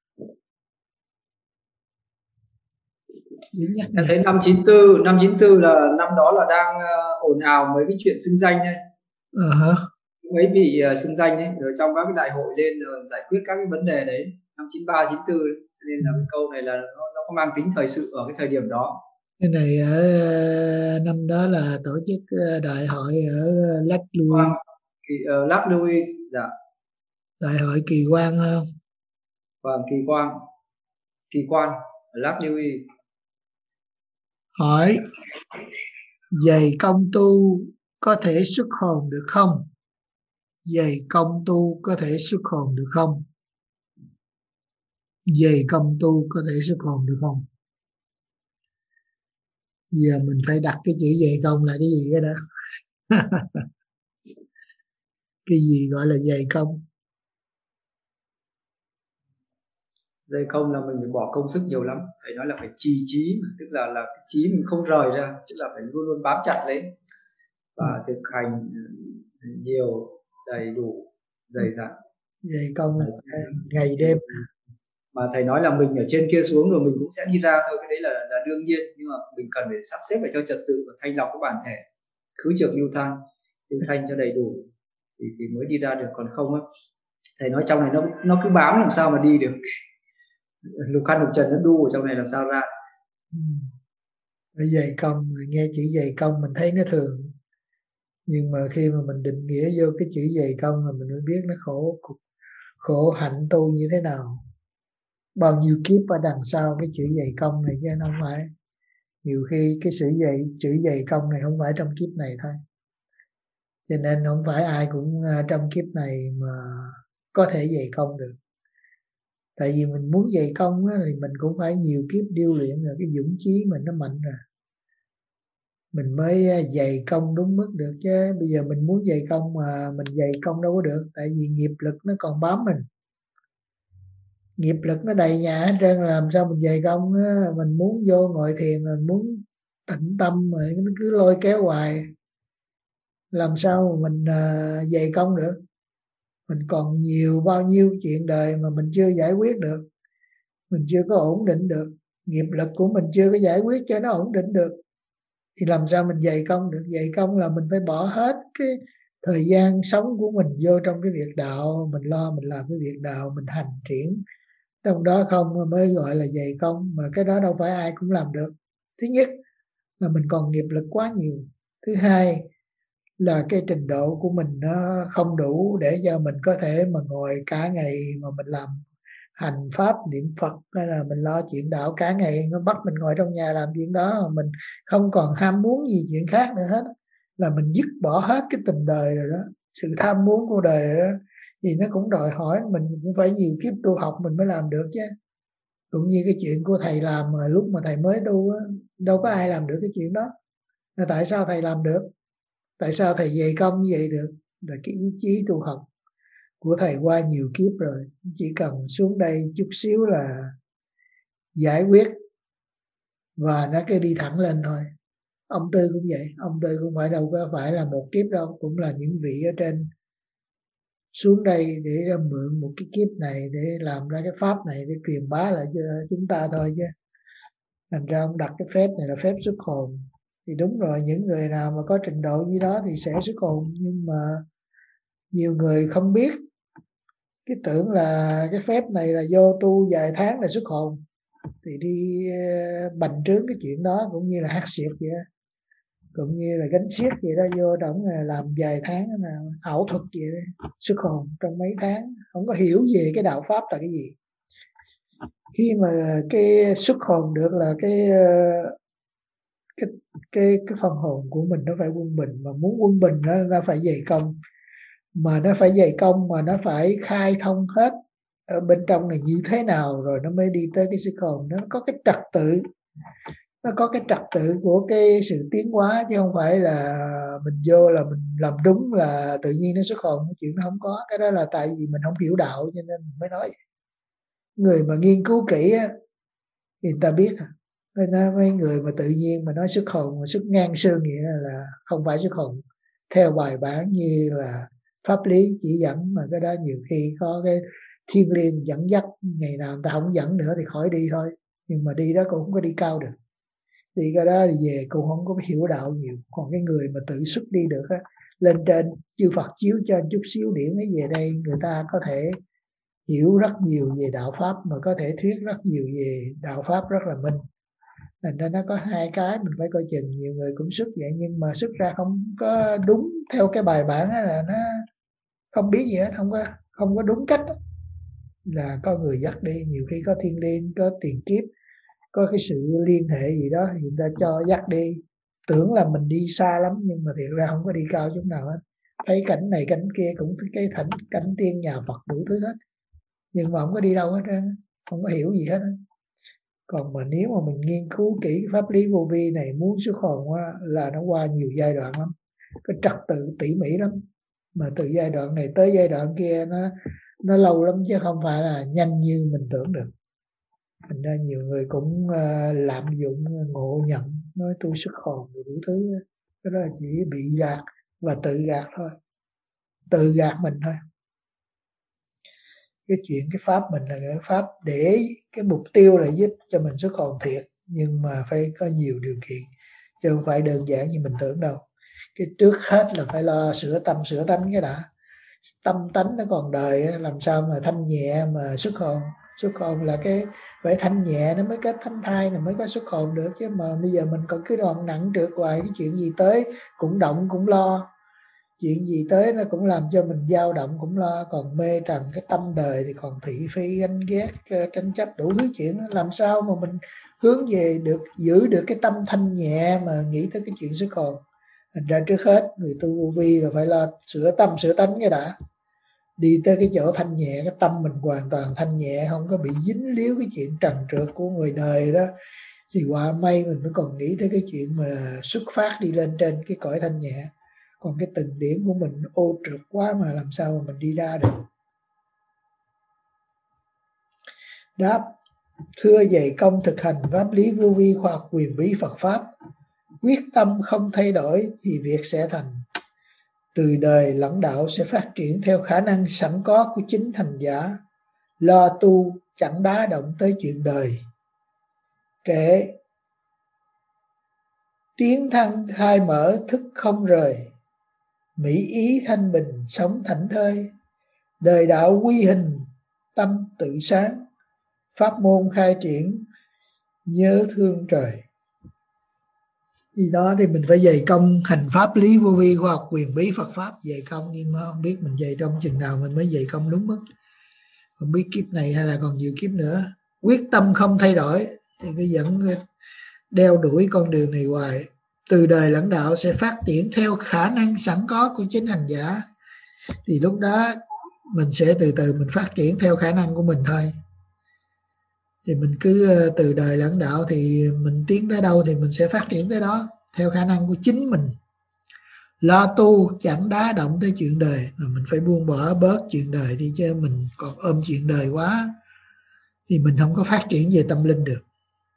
Em thấy năm 94 là năm đó là đang ồn ào mấy cái chuyện xưng danh đấy. Mấy vị xưng danh ấy, rồi trong các cái đại hội lên rồi giải quyết các cái vấn đề đấy năm 93, 94 đấy. Nên là cái câu này là nó có mang tính thời sự ở cái thời điểm đó. Cái này ở năm đó là tổ chức đại hội ở Lake Louise. Lake Louise, dạ. Đại hội kỳ quan không? Vâng, kỳ quan ở Lake Louise. Hỏi, dày công tu có thể xuất hồn được không? Dày công tu có thể xuất hồn được không? Dày công tu có thể xuất hồn được không? Giờ mình phải đặt cái chữ dày công là cái gì cái đó? Cái gì gọi là dày công? Dày công là mình phải bỏ công sức nhiều lắm. Thầy nói là phải trì trí, tức là cái trí mình không rời ra, tức là phải luôn luôn bám chặt lấy và thực hành nhiều đầy đủ dày dặn. Dày công ngày đêm. Mà thầy nói là mình ở trên kia xuống rồi mình cũng sẽ đi ra thôi, cái đấy là đương nhiên, nhưng mà mình cần phải sắp xếp để cho trật tự và thanh lọc cái bản thể, khứ trược lưu thanh cho đầy đủ thì mới đi ra được, còn không á thầy nói trong này nó cứ bám làm sao mà đi được. Lục khăn lục trần nó đu ở trong này làm sao ra. Dày công, nghe chữ dày công mình thấy nó thường, nhưng mà khi mà mình định nghĩa vô cái chữ dày công là mình mới biết nó khổ hạnh tu như thế nào, bao nhiêu kiếp ở đằng sau cái chữ dày công này, chứ không phải nhiều khi cái chữ dày công này không phải trong kiếp này thôi, cho nên không phải ai cũng trong kiếp này mà có thể dày công được. Tại vì mình muốn dày công á, thì mình cũng phải nhiều kiếp điêu luyện rồi cái dũng chí mình nó mạnh rồi mình mới dày công đúng mức được, chứ bây giờ mình muốn dày công mà mình dày công đâu có được, tại vì nghiệp lực nó còn bám mình, nghiệp lực nó đầy nhà hết trơn, làm sao mình dày công á. Mình muốn vô ngồi thiền, mình muốn tĩnh tâm mà nó cứ lôi kéo hoài, làm sao mà mình dày công được. Mình còn bao nhiêu chuyện đời mà mình chưa giải quyết được, mình chưa có ổn định được, nghiệp lực của mình chưa có giải quyết cho nó ổn định được, thì làm sao mình dày công được. Dày công là mình phải bỏ hết cái thời gian sống của mình vô trong cái việc đạo, mình làm cái việc đạo, mình hành triển trong đó không mới gọi là dày công, mà cái đó đâu phải ai cũng làm được. Thứ nhất là mình còn nghiệp lực quá nhiều, thứ hai là cái trình độ của mình nó không đủ để cho mình có thể mà ngồi cả ngày mà mình làm hành pháp niệm Phật, hay là mình lo chuyện đạo cả ngày, nó bắt mình ngồi trong nhà làm chuyện đó mà mình không còn ham muốn gì chuyện khác nữa hết, là mình dứt bỏ hết cái tình đời rồi đó, sự tham muốn của đời rồi đó, thì nó cũng đòi hỏi mình cũng phải nhiều kiếp tu học mình mới làm được chứ. Cũng như cái chuyện của thầy làm mà lúc mà thầy mới tu á, đâu có ai làm được cái chuyện đó. Là tại sao thầy làm được? Tại sao thầy dày công như vậy được? Là cái ý chí tu học của thầy qua nhiều kiếp rồi, chỉ cần xuống đây chút xíu là giải quyết và nó cứ đi thẳng lên thôi. Ông Tư cũng vậy, ông Tư cũng đâu có phải là một kiếp đâu, cũng là những vị ở trên xuống đây để mượn một cái kiếp này để làm ra cái pháp này để truyền bá lại cho chúng ta thôi chứ. Thành ra ông đặt cái phép này là phép xuất hồn. Thì đúng rồi, những người nào mà có trình độ như đó thì sẽ xuất hồn, nhưng mà nhiều người không biết, cái tưởng là cái phép này là vô tu vài tháng là xuất hồn, thì đi bành trướng cái chuyện đó, cũng như là hát xiệp vậy đó, cũng như là gánh xiết vậy đó, vô động làm vài tháng là ảo thuật vậy đó, xuất hồn trong mấy tháng, không có hiểu về cái đạo pháp là cái gì. Khi mà cái xuất hồn được là cái phần hồn của mình nó phải quân bình, mà muốn quân bình nó phải dày công, mà nó phải dày công mà nó phải khai thông hết ở bên trong này như thế nào rồi nó mới đi tới cái xuất hồn. Nó có cái trật tự, nó có cái trật tự của cái sự tiến hóa, chứ không phải là mình vô là mình làm đúng là tự nhiên nó xuất hồn. Cái chuyện nó không có. Cái đó là tại vì mình không hiểu đạo cho nên mình mới nói. Người mà nghiên cứu kỹ á, thì người ta biết. Nên mấy người mà tự nhiên mà nói xuất hồn, mà xuất ngang xương vậy là không phải xuất hồn theo bài bản như là pháp lý chỉ dẫn, mà cái đó nhiều khi có cái thiên liêng dẫn dắt, ngày nào người ta không dẫn nữa thì khỏi đi thôi, nhưng mà đi đó cũng không có đi cao được. Thì cái đó thì về cũng không có hiểu đạo nhiều. Còn cái người mà tự xuất đi được á, lên trên chư Phật chiếu cho chút xíu điểm ấy về đây, người ta có thể hiểu rất nhiều về đạo pháp, mà có thể thuyết rất nhiều về đạo pháp rất là minh. Thành ra nó có hai cái mình phải coi chừng. Nhiều người cũng xuất vậy nhưng mà xuất ra không có đúng theo cái bài bản, là nó không biết gì hết, không có đúng cách đó. Là có người dắt đi, nhiều khi có thiên liêng, có tiền kiếp, có cái sự liên hệ gì đó thì người ta cho dắt đi, tưởng là mình đi xa lắm nhưng mà thiệt ra không có đi cao chút nào hết. Thấy cảnh này cảnh kia cũng cái cảnh tiên nhà Phật đủ thứ hết, nhưng mà không có đi đâu hết trơn, không có hiểu gì hết. Còn mà nếu mà mình nghiên cứu kỹ pháp lý vô vi này, muốn xuất hồn á, là nó qua nhiều giai đoạn lắm, cái trật tự tỉ mỉ lắm, mà từ giai đoạn này tới giai đoạn kia nó lâu lắm, chứ không phải là nhanh như mình tưởng được. Thành ra nhiều người cũng lạm dụng ngộ nhận, nói tôi xuất hồn và đủ thứ. Cái đó là chỉ bị gạt và tự gạt thôi, tự gạt mình thôi. cái chuyện cái pháp mình là cái pháp để cái mục tiêu là giúp cho mình xuất hồn thiệt, nhưng mà phải có nhiều điều kiện chứ không phải đơn giản như mình tưởng đâu. Cái trước hết là phải lo sửa tâm sửa tánh cái đã. Tâm tánh nó còn đời, làm sao mà thanh nhẹ mà xuất hồn. Xuất hồn là cái phải thanh nhẹ nó mới có thanh thai, nó mới có xuất hồn được, chứ mà bây giờ mình còn cứ đòn nặng trượt hoài, cái chuyện gì tới cũng động cũng lo, chuyện gì tới nó cũng làm cho mình dao động cũng lo. Còn mê trần cái tâm đời thì còn thị phi ganh ghét tranh chấp đủ thứ chuyện, làm sao mà mình hướng về được, giữ được cái tâm thanh nhẹ mà nghĩ tới cái chuyện xuất hồn. Thành ra trước hết người tu vô vi là phải lo sửa tâm sửa tánh cái đã, đi tới cái chỗ thanh nhẹ, cái tâm mình hoàn toàn thanh nhẹ, không có bị dính líu cái chuyện trần trượt của người đời đó, thì qua may mình mới còn nghĩ tới cái chuyện mà xuất phát đi lên trên cái cõi thanh nhẹ. Còn cái từng điển của mình ô trượt quá mà làm sao mà mình đi ra được. Đáp: thưa dày công thực hành pháp lý vô vi khoa học quyền bí Phật pháp, quyết tâm không thay đổi thì việc sẽ thành. Từ đời lẫn đạo sẽ phát triển theo khả năng sẵn có của chính hành giả, lo tu chẳng đá động tới chuyện đời. Kệ tiến thăng khai mở thức không rời, mỹ ý thanh bình sống thảnh thơi. Đời đạo quy hình tâm tự sáng, pháp môn khai triển nhớ thương trời. Vì đó thì mình phải dày công hành pháp lý vô vi khoa học quyền bí Phật pháp, dày công, nhưng mà không biết mình dày công chừng nào mình mới dày công đúng mức. Không biết kiếp này hay là còn nhiều kiếp nữa. Quyết tâm không thay đổi thì cứ vẫn đeo đuổi con đường này hoài. Từ đời lẫn đạo sẽ phát triển theo khả năng sẵn có của chính hành giả, thì lúc đó mình sẽ từ từ mình phát triển theo khả năng của mình thôi. Thì mình cứ từ đời lẫn đạo thì mình tiến tới đâu thì mình sẽ phát triển tới đó theo khả năng của chính mình. Lo tu chẳng đá động tới chuyện đời, mà mình phải buông bỏ bớt chuyện đời đi, chứ mình còn ôm chuyện đời quá thì mình không có phát triển về tâm linh được.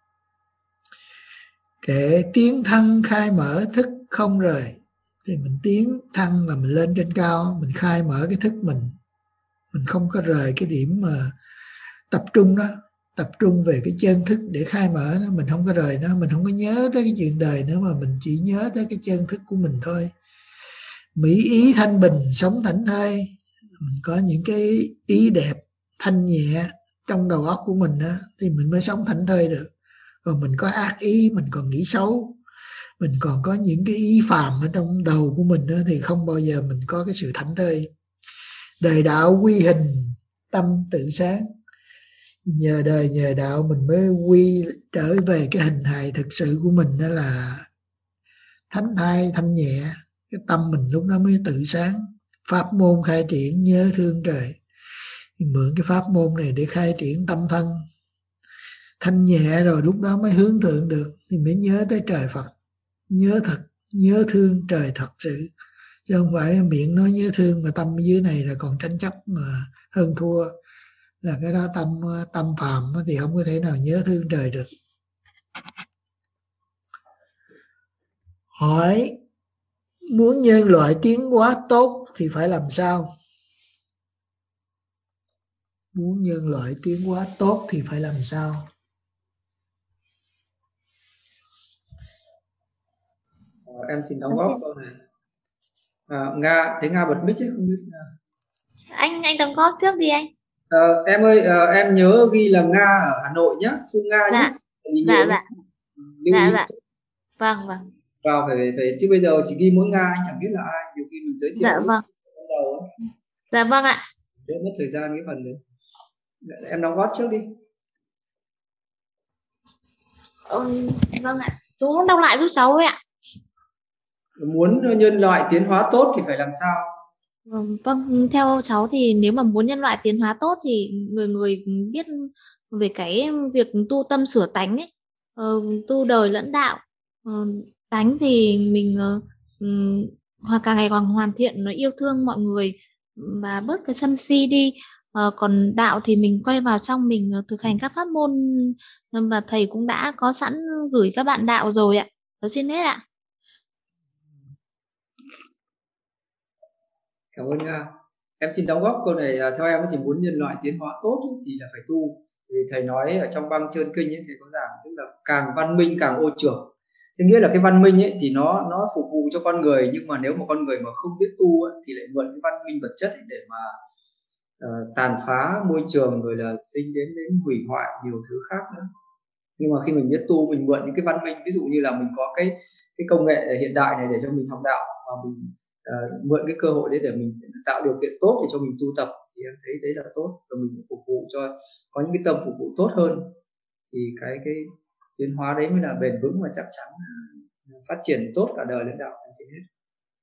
Kệ tiến thăng khai mở thức không rời, thì mình tiến thăng là mình lên trên cao, mình khai mở cái thức mình không có rời cái điểm mà tập trung đó, tập trung về cái chân thức để khai mở nó, mình không có rời nó, mình không có nhớ tới cái chuyện đời nữa, mà mình chỉ nhớ tới cái chân thức của mình thôi. Mỹ ý thanh bình sống thảnh thơi, mình có những cái ý đẹp thanh nhẹ trong đầu óc của mình đó, thì mình mới sống thảnh thơi được. Còn mình có ác ý, mình còn nghĩ xấu, mình còn có những cái ý phàm ở trong đầu của mình đó, thì không bao giờ mình có cái sự thảnh thơi. Đời đạo quy hình tâm tự sáng, nhờ đời nhờ đạo mình mới quy trở về cái hình hài thực sự của mình, đó là thánh thai thanh nhẹ. Cái tâm mình lúc đó mới tự sáng. Pháp môn khai triển nhớ thương trời, thì mượn cái pháp môn này để khai triển tâm thân thanh nhẹ, rồi lúc đó mới hướng thượng được, thì mới nhớ tới trời Phật, nhớ thật, nhớ thương trời thật sự, chứ không phải miệng nói nhớ thương mà tâm dưới này là còn tranh chấp mà hơn thua, là cái đó tâm phàm thì không có thể nào nhớ thương trời được. Hỏi: muốn nhân loại tiến hóa tốt thì phải làm sao? Muốn nhân loại tiến hóa tốt thì phải làm sao? Em xin đóng góp câu này. Nga, thấy Nga bật mic chứ không biết. Anh đóng góp trước đi anh. Em ơi, em nhớ ghi là Nga ở Hà Nội nhé, Thu Nga dạ. nhé. Dạ. Vâng. Vào phải chứ bây giờ chỉ ghi mỗi Nga anh chẳng biết là ai, nhiều khi mình giới thiệu. Dạ vâng. Dạ vâng ạ. Sẽ mất thời gian cái phần đấy. Em đóng góp trước đi. Vâng ạ. Chú đọc lại giúp cháu ấy ạ. Muốn nhân loại tiến hóa tốt thì phải làm sao? Vâng, theo cháu thì nếu mà muốn nhân loại tiến hóa tốt thì người biết về cái việc tu tâm sửa tánh ấy, tu đời lẫn đạo. Tánh thì mình càng ngày càng hoàn thiện, nó yêu thương mọi người và bớt cái sân si đi. Còn đạo thì mình quay vào trong mình thực hành các pháp môn mà thầy cũng đã có sẵn gửi các bạn đạo rồi ạ. Cháu xin hết ạ. Cảm ơn Nga. Em xin đóng góp câu này. Theo em thì muốn nhân loại tiến hóa tốt thì là phải tu. Vì thầy nói ở trong băng Trơn Kinh ấy, thầy có giảng tức là càng văn minh càng ô trưởng. Thế nghĩa là cái văn minh ấy thì nó phục vụ cho con người, nhưng mà nếu mà con người mà không biết tu ấy, thì lại mượn cái văn minh vật chất ấy để mà tàn phá môi trường, rồi là sinh đến hủy hoại nhiều thứ khác nữa. Nhưng mà khi mình biết tu, mình mượn những cái văn minh, ví dụ như là mình có cái công nghệ hiện đại này để cho mình học đạo, và mình mượn cái cơ hội đấy để mình tạo điều kiện tốt để cho mình tu tập, thì em thấy đấy là tốt, và mình phục vụ cho, có những cái tâm phục vụ tốt hơn, thì cái tiến hóa đấy mới là bền vững và chắc chắn phát triển tốt cả đời lãnh đạo em xin hết.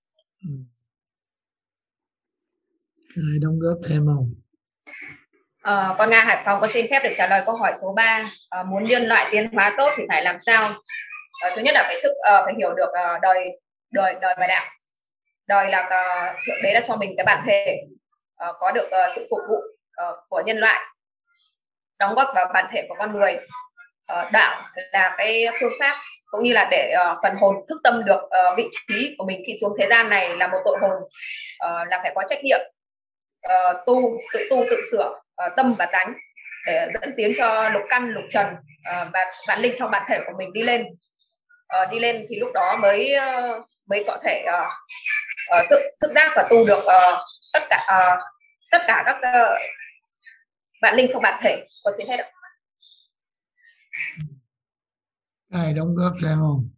Ai đóng góp thêm không? Con Nga Hải Phòng có xin phép được trả lời câu hỏi số 3. Muốn nhân loại tiến hóa tốt thì phải làm sao? Thứ nhất là phải hiểu được đời và đạo. Đời là Thượng Đế đã cho mình cái bản thể có được sự phục vụ của nhân loại, đóng góp vào bản thể của con người. Đạo là cái phương pháp cũng như là để phần hồn thức tâm được vị trí của mình khi xuống thế gian này là một tội hồn, là phải có trách nhiệm tự sửa tâm và tánh để dẫn tiến cho lục căn lục trần và vạn linh trong bản thể của mình đi lên thì lúc đó mới có thể tự thức giác và tu được tất cả các vạn linh trong bản thể. Có xin hết ạ. Ai đóng góp thêm không?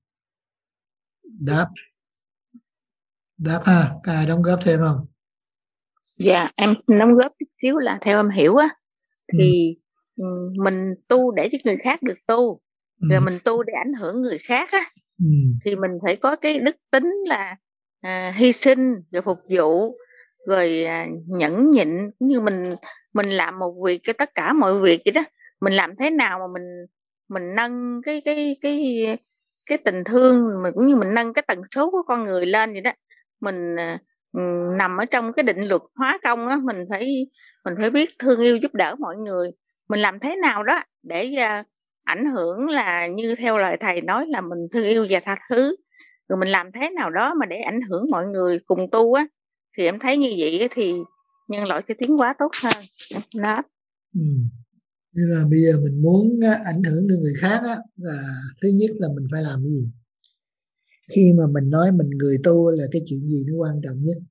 Đáp ha, ai đóng góp thêm không? Dạ, em đóng góp chút xíu là theo em hiểu á, thì mình tu để cho người khác được tu, rồi mình tu để ảnh hưởng người khác á, thì mình phải có cái đức tính là hy sinh, rồi phục vụ, rồi nhẫn nhịn. Như mình làm một việc, cái tất cả mọi việc vậy đó, mình làm thế nào mà mình nâng cái tình thương, mà cũng như mình nâng cái tần số của con người lên vậy đó. Mình nằm ở trong cái định luật hóa công á, mình phải biết thương yêu giúp đỡ mọi người. Mình làm thế nào đó để ảnh hưởng, là như theo lời thầy nói là mình thương yêu và tha thứ, rồi mình làm thế nào đó mà để ảnh hưởng mọi người cùng tu á, thì em thấy như vậy thì nhân loại sẽ tiến hóa tốt hơn đó. Nên là bây giờ mình muốn ảnh hưởng đến người khác á, là thứ nhất là mình phải làm cái gì? Khi mà mình nói mình người tu là cái chuyện gì nó quan trọng nhất?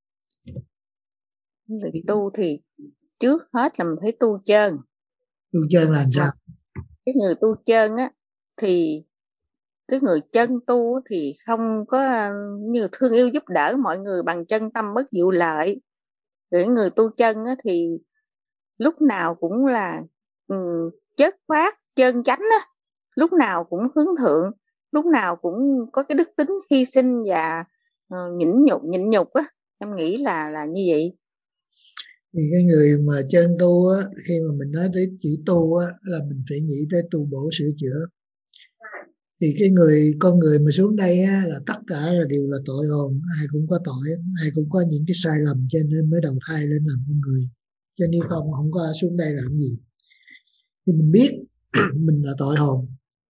Người tu thì trước hết là mình phải tu chân. Tu chân là sao? Cái người tu chân á, thì cái người chân tu thì không có như thương yêu giúp đỡ mọi người bằng chân tâm bất vụ lợi. Rồi người tu chân á, thì lúc nào cũng là chất phát chân chánh á, lúc nào cũng hướng thượng, lúc nào cũng có cái đức tính hy sinh và nhịn nhục á. Em nghĩ là như vậy. Thì cái người mà chân tu á, khi mà mình nói tới chữ tu á, là mình phải nghĩ tới tu bổ sửa chữa. Thì cái con người mà xuống đây á, là tất cả là đều là tội hồn, ai cũng có tội, ai cũng có những cái sai lầm, cho nên mới đầu thai lên làm con người. Cho nên không có xuống đây làm gì. Thì mình biết mình là tội hồn,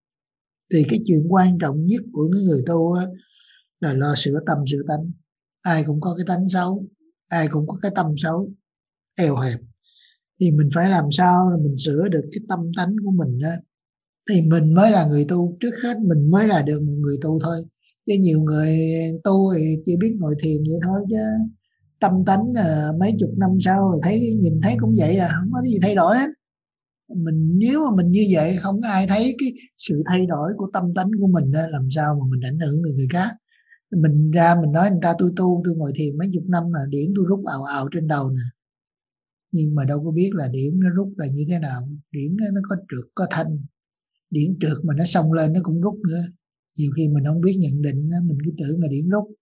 thì cái chuyện quan trọng nhất của những người tu á, là lo sửa tâm sửa tánh. Ai cũng có cái tánh xấu, ai cũng có cái tâm xấu eo hẹp, thì mình phải làm sao là mình sửa được cái tâm tánh của mình đó, thì mình mới là người tu. Trước hết mình mới là được một người tu thôi, chứ nhiều người tu thì chỉ biết ngồi thiền vậy thôi, chứ tâm tánh mấy chục năm sau rồi nhìn thấy cũng vậy không có gì thay đổi hết. Nếu mà mình như vậy, không có ai thấy cái sự thay đổi của tâm tánh của mình, làm sao mà mình ảnh hưởng được người khác. Mình ra mình nói người ta tôi ngồi thiền mấy chục năm là điển tôi rút ào ào trên đầu nè, nhưng mà đâu có biết là điển nó rút là như thế nào. Điển nó có trượt có thanh, điển trượt mà nó xông lên nó cũng rút nữa. Nhiều khi mình không biết nhận định, mình cứ tưởng là điển rút,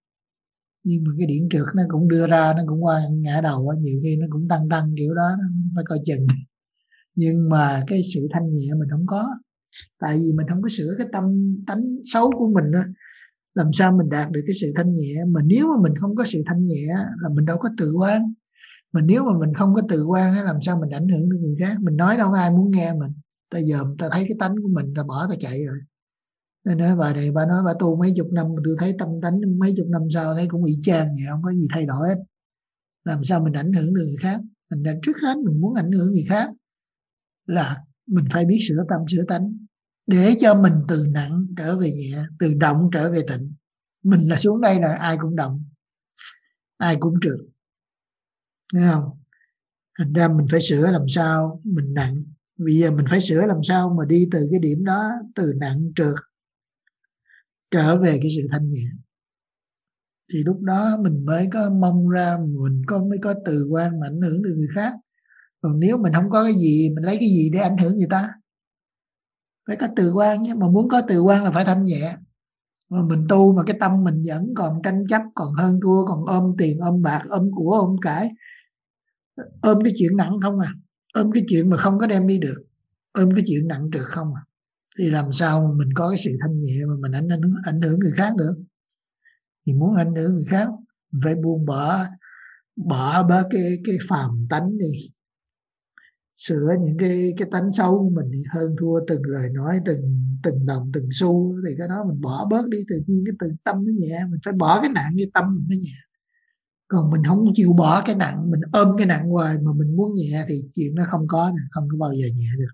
nhưng mà cái điển trượt nó cũng đưa ra, nó cũng qua ngã đầu, nhiều khi nó cũng tăng kiểu đó, nó phải coi chừng. Nhưng mà cái sự thanh nhẹ mình không có, tại vì mình không có sửa cái tâm tánh xấu của mình đó. Làm sao mình đạt được cái sự thanh nhẹ? Mà nếu mà mình không có sự thanh nhẹ là mình đâu có tự quan. Mà nếu mà mình không có tự quan, làm sao mình ảnh hưởng đến người khác? Mình nói đâu có ai muốn nghe mình. Ta giờ ta thấy cái tánh của mình, ta bỏ ta chạy rồi. Nên nói bà này, bà nói bà tu mấy chục năm, tôi thấy tâm tánh mấy chục năm sau thấy cũng y chang vậy, không có gì thay đổi hết. làm sao mình ảnh hưởng được người khác. Thành ra trước hết mình muốn ảnh hưởng người khác là mình phải biết sửa tâm sửa tánh, để cho mình từ nặng trở về nhẹ, từ động trở về tịnh. Mình là xuống đây là ai cũng động, ai cũng trượt, nghe không? Thành ra mình phải sửa làm sao mình nặng. Bây giờ mình phải sửa làm sao mà đi từ cái điểm đó, từ nặng trượt trở về cái sự thanh nhẹ, thì lúc đó mình mới có mong ra, mình mới có từ quan mà ảnh hưởng được người khác. Còn nếu mình không có cái gì, mình lấy cái gì để ảnh hưởng người ta? Phải có từ quan nhé. Mà muốn có từ quan là phải thanh nhẹ. Mà mình tu mà cái tâm mình vẫn còn tranh chấp, còn hơn thua, còn ôm tiền, ôm bạc, ôm của, ôm cải, ôm cái chuyện nặng không à, ôm cái chuyện mà không có đem đi được, ôm cái chuyện nặng trược không à, thì làm sao mà mình có cái sự thanh nhẹ mà mình ảnh hưởng người khác được. Thì muốn ảnh hưởng người khác phải buông bỏ bớt cái phàm tánh đi, sửa những cái tánh xấu của mình đi, hơn thua từng lời nói, từng đồng từng xu, thì cái đó mình bỏ bớt đi, tự nhiên cái từ tâm nó nhẹ. Mình phải bỏ cái nặng với tâm mình nó nhẹ. Còn mình không chịu bỏ cái nặng, mình ôm cái nặng hoài mà mình muốn nhẹ thì chuyện nó không có bao giờ nhẹ được.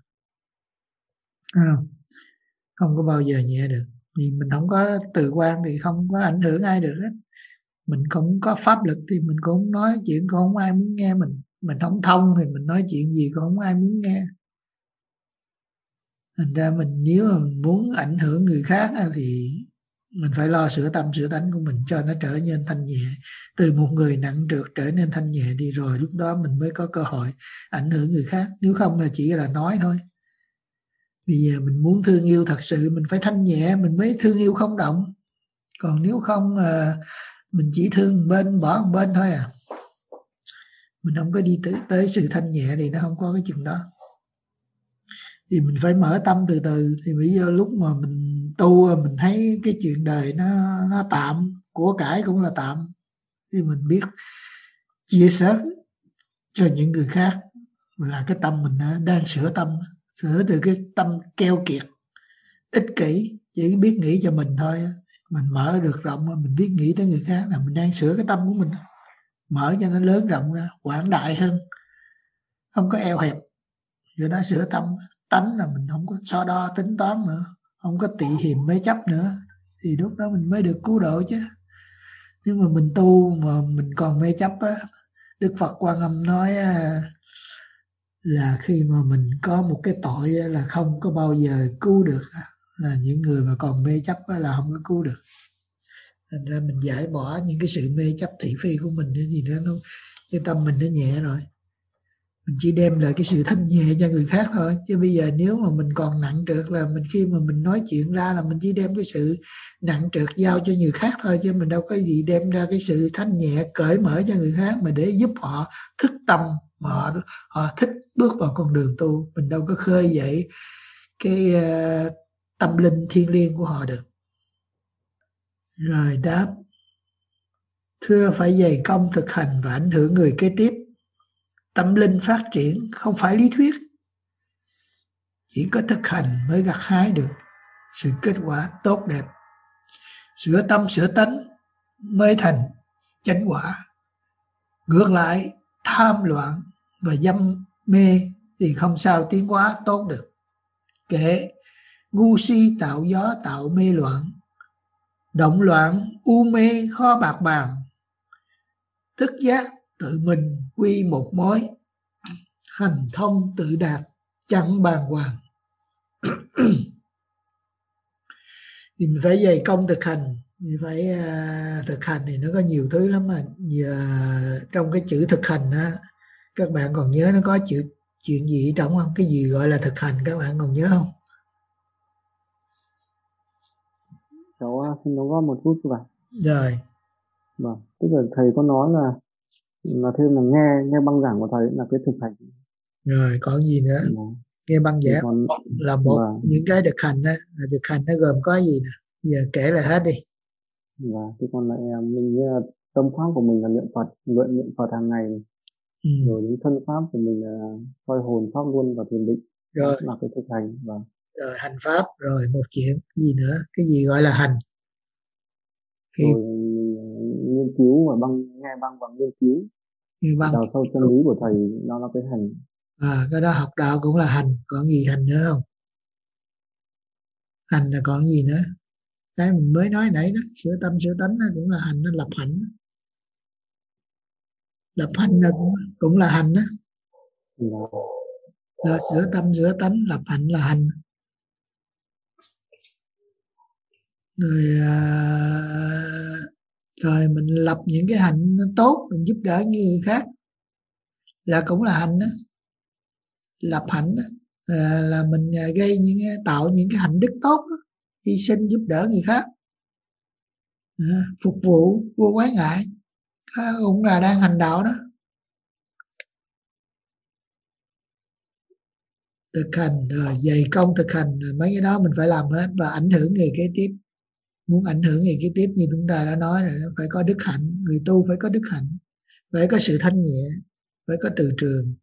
Không có bao giờ nhẹ được. Vì mình không có từ quan thì không có ảnh hưởng ai được hết. Mình không có pháp lực thì mình cũng không nói chuyện, cũng không ai muốn nghe mình. Mình không thông thì mình nói chuyện gì cũng không ai muốn nghe. Thành ra nếu mà mình muốn ảnh hưởng người khác thì mình phải lo sửa tâm sửa tánh của mình cho nó trở nên thanh nhẹ. Từ một người nặng trược trở nên thanh nhẹ đi, rồi lúc đó mình mới có cơ hội ảnh hưởng người khác. Nếu không là chỉ là nói thôi. Bây giờ mình muốn thương yêu thật sự, mình phải thanh nhẹ, mình mới thương yêu không động. Còn nếu không mình chỉ thương một bên, bỏ một bên thôi à, mình không có đi tới sự thanh nhẹ thì nó không có cái chừng đó. Thì mình phải mở tâm từ từ. Thì bây giờ lúc mà mình tu, mình thấy cái chuyện đời nó tạm, của cải cũng là tạm, thì mình biết chia sẻ cho những người khác là cái tâm mình đang sửa tâm, sửa từ cái tâm keo kiệt, ích kỷ, chỉ biết nghĩ cho mình thôi. Mình mở được rộng, mình biết nghĩ tới người khác là mình đang sửa cái tâm của mình, mở cho nó lớn rộng ra, quảng đại hơn, không có eo hẹp. Rồi đó sửa tâm tánh là mình không có so đo tính toán nữa, không có tị hiềm mê chấp nữa, thì lúc đó mình mới được cứu độ chứ. Nhưng mà mình tu mà mình còn mê chấp á, Đức Phật Quan Âm nói là khi mà mình có một cái tội là không có bao giờ cứu được, là những người mà còn mê chấp là không có cứu được. Thành ra mình giải bỏ những cái sự mê chấp thị phi của mình thì nó cái tâm mình nó nhẹ rồi. Mình chỉ đem lại cái sự thanh nhẹ cho người khác thôi. Chứ bây giờ nếu mà mình còn nặng trược là khi mà mình nói chuyện ra là mình chỉ đem cái sự nặng trược giao cho người khác thôi, chứ mình đâu có gì đem ra cái sự thanh nhẹ cởi mở cho người khác mà để giúp họ thức tâm, mà họ thích bước vào con đường tu. Mình đâu có khơi dậy cái tâm linh thiêng liêng của họ được. Rồi đáp: thưa, phải dày công thực hành và ảnh hưởng người kế tiếp. Tâm linh phát triển không phải lý thuyết, chỉ có thực hành mới gặt hái được sự kết quả tốt đẹp. Sửa tâm sửa tánh mới thành chánh quả. Ngược lại, tham loạn và dâm mê thì không sao tiến hóa tốt được. Kệ ngu si tạo gió tạo mê loạn, động loạn u mê khó bạc bàn. Thức giác tự mình quy một mối, hành thông tự đạt chẳng bàng hoàng. Thì mình phải dày công thực hành. Mình phải thực hành thì nó có nhiều thứ lắm mà. Trong cái chữ thực hành á, các bạn còn nhớ nó có chuyện gì trong không? Cái gì gọi là thực hành các bạn còn nhớ không? Cháu xin đóng góp một chút cho bạn. Rồi. Vâng, tức là thầy có nói là thêm là nghe băng giảng của thầy là cái thực hành. Rồi còn gì nữa? Nghe băng giảng là một những cái thực hành đó, là thực hành nó gồm có gì nè? Giờ kể lại hết đi. Thế còn lại mình tâm pháp của mình là niệm Phật, niệm Phật hàng ngày. Rồi những thân pháp của mình là soi hồn pháp luân và thiền định. Rồi đó là cái thực hành. Rồi hành pháp, rồi một chuyện gì nữa? Cái gì gọi là hành? Rồi mình nghiên cứu và nghe băng và nghiên cứu. Như văn. Đào sâu chân lý của thầy nó là cái hành. Cái đó học đạo cũng là hành, còn gì hành nữa không? Hành là còn gì nữa? Cái mình mới nói nãy đó, sửa tâm sửa tánh nó cũng là hành, nó lập hạnh. Lập hạnh là cũng là hành đó. Rồi sửa tâm sửa tánh, lập hạnh là hành. Rồi mình lập những cái hạnh tốt, mình giúp đỡ người khác là cũng là hành đó. Lập hạnh đó, là mình tạo những cái hạnh đức tốt đó, hy sinh giúp đỡ người khác, phục vụ vô quái ngại, cũng là đang hành đạo đó. Thực hành rồi dày công thực hành rồi mấy cái đó mình phải làm hết và ảnh hưởng người kế tiếp. Muốn ảnh hưởng người kế tiếp như chúng ta đã nói rồi, phải có đức hạnh, người tu phải có đức hạnh, phải có sự thanh nhẹ, phải có từ trường.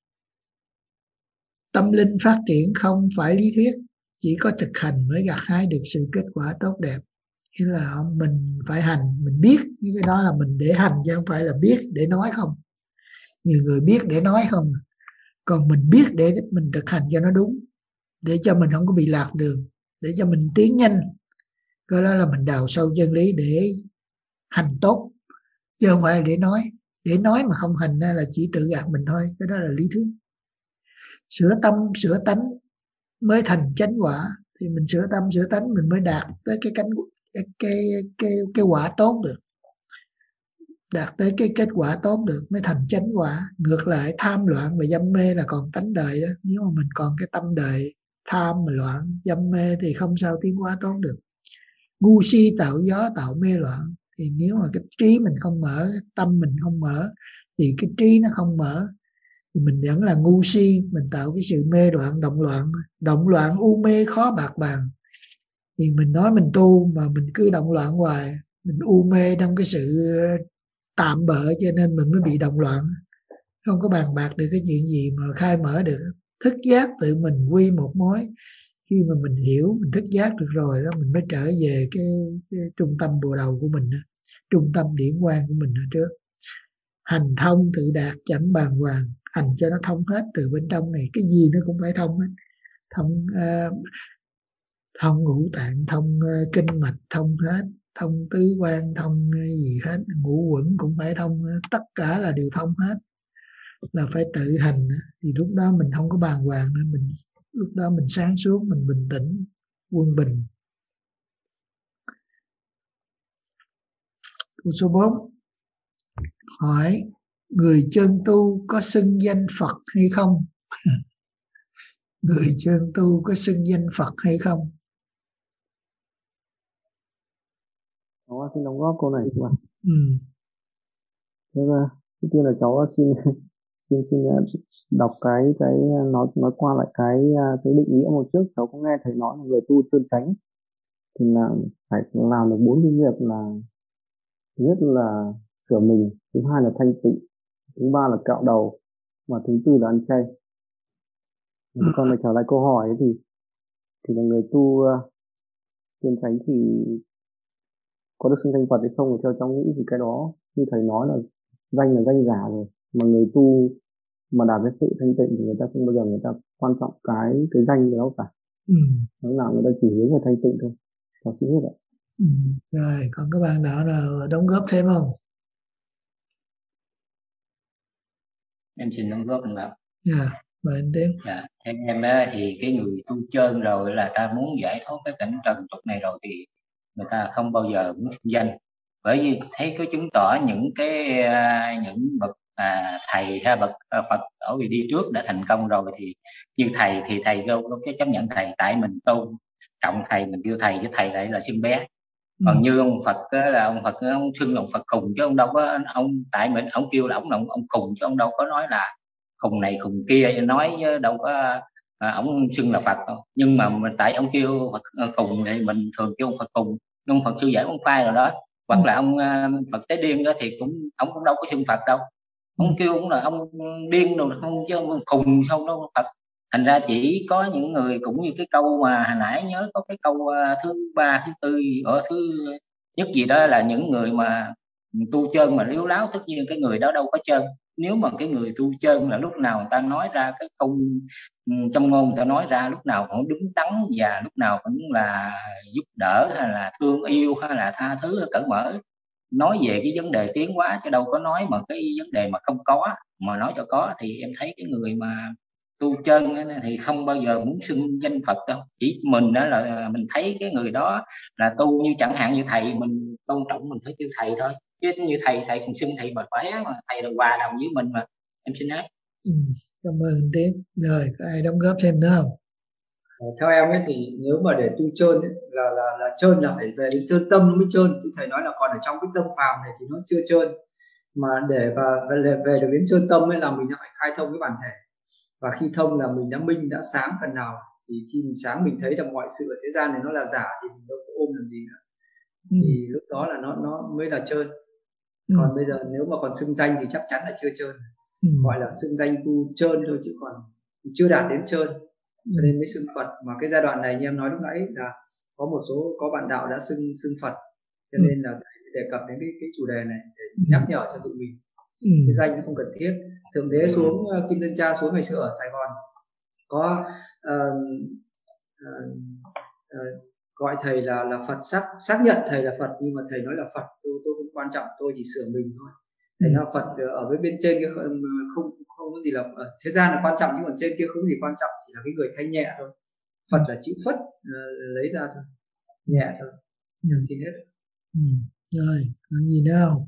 Tâm linh phát triển không phải lý thuyết, chỉ có thực hành mới gặt hái được sự kết quả tốt đẹp. Nghĩa là mình phải hành, mình biết, như cái đó là mình để hành chứ không phải là biết để nói không. Nhiều người biết để nói không, còn mình biết để mình thực hành cho nó đúng, để cho mình không có bị lạc đường, để cho mình tiến nhanh. Cái đó là mình đào sâu chân lý để hành tốt, chứ không phải là để nói. Để nói mà không hành là chỉ tự gạt mình thôi, cái đó là lý thuyết. Sửa tâm sửa tánh mới thành chánh quả, thì mình sửa tâm sửa tánh mình mới đạt tới cái quả tốt được, đạt tới cái kết quả tốt được mới thành chánh quả. Ngược lại tham loạn và dâm mê là còn tánh đời đó. Nếu mà mình còn cái tâm đời tham mà loạn dâm mê thì không sao tiến hóa tốt được. Ngu si tạo gió tạo mê loạn, thì nếu mà cái trí mình không mở, tâm mình không mở, thì cái trí nó không mở, thì mình vẫn là ngu si, mình tạo cái sự mê loạn, động loạn u mê khó bạc bàn. Thì mình nói mình tu mà mình cứ động loạn hoài, mình u mê trong cái sự tạm bợ, cho nên mình mới bị động loạn, không có bàn bạc được cái chuyện gì mà khai mở được. Thức giác tự mình quy một mối. Khi mà mình hiểu, mình thức giác được rồi đó, mình mới trở về cái trung tâm bồ đầu của mình đó, trung tâm điển quang của mình ở trước. Hành thông tự đạt chẳng bàng hoàng, hành cho nó thông hết từ bên trong này, cái gì nó cũng phải thông hết. Thông ngũ tạng, thông kinh mạch, thông hết, thông tứ quan, thông gì hết, ngũ quẩn cũng phải thông, tất cả là đều thông hết, là phải tự hành. Thì lúc đó mình không có bàng hoàng nữa, lúc đó mình sáng suốt, mình bình tĩnh, quân bình. Câu số 4 hỏi người chân tu có xưng danh Phật hay không? Người chân tu có xưng danh Phật hay không? Cháu xin đóng góp câu này các bạn. Thế là trước tiên là cháu xin đọc cái nói qua lại cái định nghĩa một chút. Cháu có nghe thầy nói là người tu chân chánh thì là phải làm được 4 cái việc là: thứ nhất là sửa mình, thứ hai là thanh tịnh, thứ ba là cạo đầu, và thứ tư là ăn chay. Còn lại trở lại câu hỏi ấy thì là người tu chân chánh thì có được xưng danh Phật hay không, thì theo cháu nghĩ thì cái đó như thầy nói là danh giả rồi, mà người tu mà đạt đến sự thanh tịnh thì người ta không bao giờ người ta quan trọng cái danh đó cả. Lúc nào người ta chỉ hướng về thanh tịnh thôi. Cháu xin hết ạ. Rồi còn các bạn nào đóng góp thêm không? Em xin đóng góp anh Bảo. Mời anh Tiến. Theo em thì cái người tu chân rồi là ta muốn giải thoát cái cảnh trần tục này rồi thì người ta không bao giờ muốn xưng danh, bởi vì thấy có chứng tỏ những bậc thầy hay bậc Phật ở vị đi trước đã thành công rồi, thì như thầy thì thầy đâu có chấp nhận thầy, tại mình tu trọng thầy mình kêu thầy, chứ thầy lại là xưng bé. Còn như ông Phật là ông Phật ông xưng là ông Phật khùng, chứ ông đâu có, ông tại mình ông kêu là ông khùng, chứ ông đâu có nói là khùng này khùng kia, nói chứ đâu có ông xưng là Phật đâu. Nhưng mà tại ông kêu Phật khùng thì mình thường kêu ông Phật khùng, ông Phật sư giải ông phai rồi đó, hoặc là ông Phật Tế Điên đó thì ông cũng đâu có xưng Phật đâu, ông kêu cũng là ông điên rồi không, chứ ông khùng sao đâu Phật. Thành ra chỉ có những người cũng như cái câu mà hồi nãy nhớ có cái câu thứ 3, thứ 4 ở thứ nhất gì đó, là những người mà tu chân mà liếu láo, tất nhiên cái người đó đâu có chân, nếu mà cái người tu chân là lúc nào người ta nói ra cái câu trong ngôn, người ta nói ra lúc nào cũng đứng đắn và lúc nào cũng là giúp đỡ hay là thương yêu hay là tha thứ cởi mở, nói về cái vấn đề tiến hóa chứ đâu có nói mà cái vấn đề mà không có, mà nói cho có. Thì em thấy cái người mà tu chân thì không bao giờ muốn xưng danh Phật đâu, chỉ mình đó là mình thấy cái người đó là tu, như chẳng hạn như thầy mình tôn trọng mình phải kêu thầy thôi, chứ như thầy cũng xưng thầy bà khỏe mà thầy là hòa đồng với mình mà. Em xin hết. Cảm ơn Tiến. Rồi có ai đóng góp thêm nữa không? Theo em ấy thì nếu mà để tu trơn ấy, là trơn là phải về đến trơn tâm nó mới trơn, chứ thầy nói là còn ở trong cái tâm phàm này thì nó chưa trơn, mà để về được đến trơn tâm ấy là mình đã phải khai thông cái bản thể, và khi thông là mình đã minh, đã sáng phần nào, thì khi mình sáng mình thấy là mọi sự ở thế gian này nó là giả thì mình đâu có ôm làm gì nữa, thì lúc đó là nó mới là trơn. Còn bây giờ nếu mà còn xưng danh thì chắc chắn là chưa trơn, gọi là xưng danh tu trơn thôi, chứ còn chưa đạt đến trơn, cho nên mới xưng Phật. Mà cái giai đoạn này như em nói lúc nãy là có một số có bạn đạo đã xưng Phật, cho nên là đề cập đến cái chủ đề này để nhắc nhở cho tụi mình. Cái danh nó không cần thiết. Thượng đế xuống, Kim Tân Cha xuống ngày xưa ở Sài Gòn có gọi thầy là Phật, xác nhận thầy là Phật, nhưng mà thầy nói là Phật, tôi không quan trọng, tôi chỉ sửa mình thôi. Thầy nói Phật ở với bên trên kia không có gì là ở thế gian là quan trọng, nhưng còn trên kia không có gì quan trọng, chỉ là cái người thanh nhẹ thôi. Phật là chữ Phất lấy ra thôi, nhẹ thôi. Xin hết. Rồi còn gì nữa không?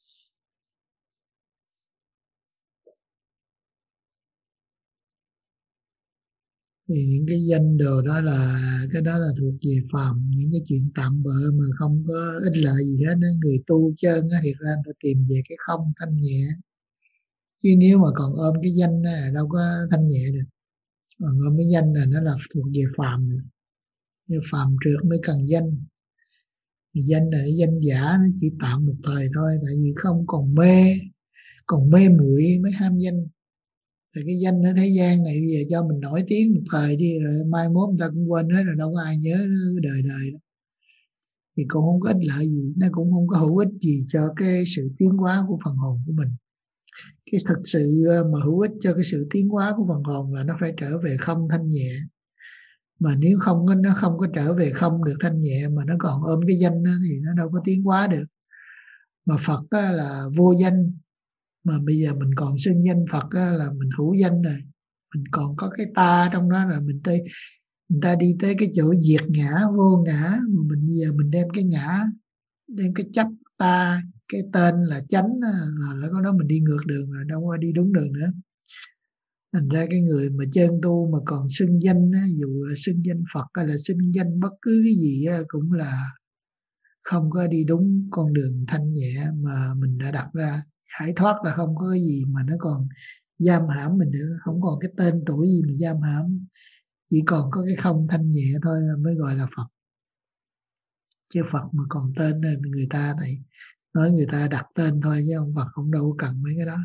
Thì những cái danh đồ đó là cái đó là thuộc về phàm, những cái chuyện tạm bợ mà không có ích lợi gì hết. Người tu chân á, thiệt ra người ta tìm về cái không thanh nhẹ, chứ nếu mà còn ôm cái danh đó là đâu có thanh nhẹ được. Còn ôm cái danh là nó là thuộc về phàm rồi. Như phàm trượt mới cần danh. Thì danh là danh giả, nó chỉ tạm một thời thôi, tại vì không còn mê muội mới ham danh. Thì cái danh ở thế gian này bây giờ cho mình nổi tiếng một thời đi, rồi mai mốt người ta cũng quên hết rồi, đâu có ai nhớ đời đó. Thì cũng không có ích lợi gì, nó cũng không có hữu ích gì cho cái sự tiến hóa của phần hồn của mình. Cái thực sự mà hữu ích cho cái sự tiến hóa của phần hồn là nó phải trở về không thanh nhẹ. Mà nếu nó không có trở về không được thanh nhẹ, mà nó còn ôm cái danh đó, thì nó đâu có tiến hóa được. Mà Phật là vô danh, mà bây giờ mình còn xưng danh Phật là mình hữu danh rồi, mình còn có cái ta trong đó, là mình ta đi tới cái chỗ diệt ngã vô ngã, mà mình bây giờ mình đem cái ngã, đem cái chấp ta, cái tên là chánh, là có đó mình đi ngược đường, là đâu có đi đúng đường nữa. Thành ra cái người mà chân tu mà còn xưng danh, dù là xưng danh Phật hay là xưng danh bất cứ cái gì cũng là không có đi đúng con đường thanh nhẹ mà mình đã đặt ra. Giải thoát là không có cái gì mà nó còn giam hãm mình nữa, không còn cái tên tuổi gì mà giam hãm, chỉ còn có cái không thanh nhẹ thôi mới gọi là Phật. Chứ Phật mà còn tên nên người ta này nói người ta đặt tên thôi, chứ ông Phật không đâu cần mấy cái đó.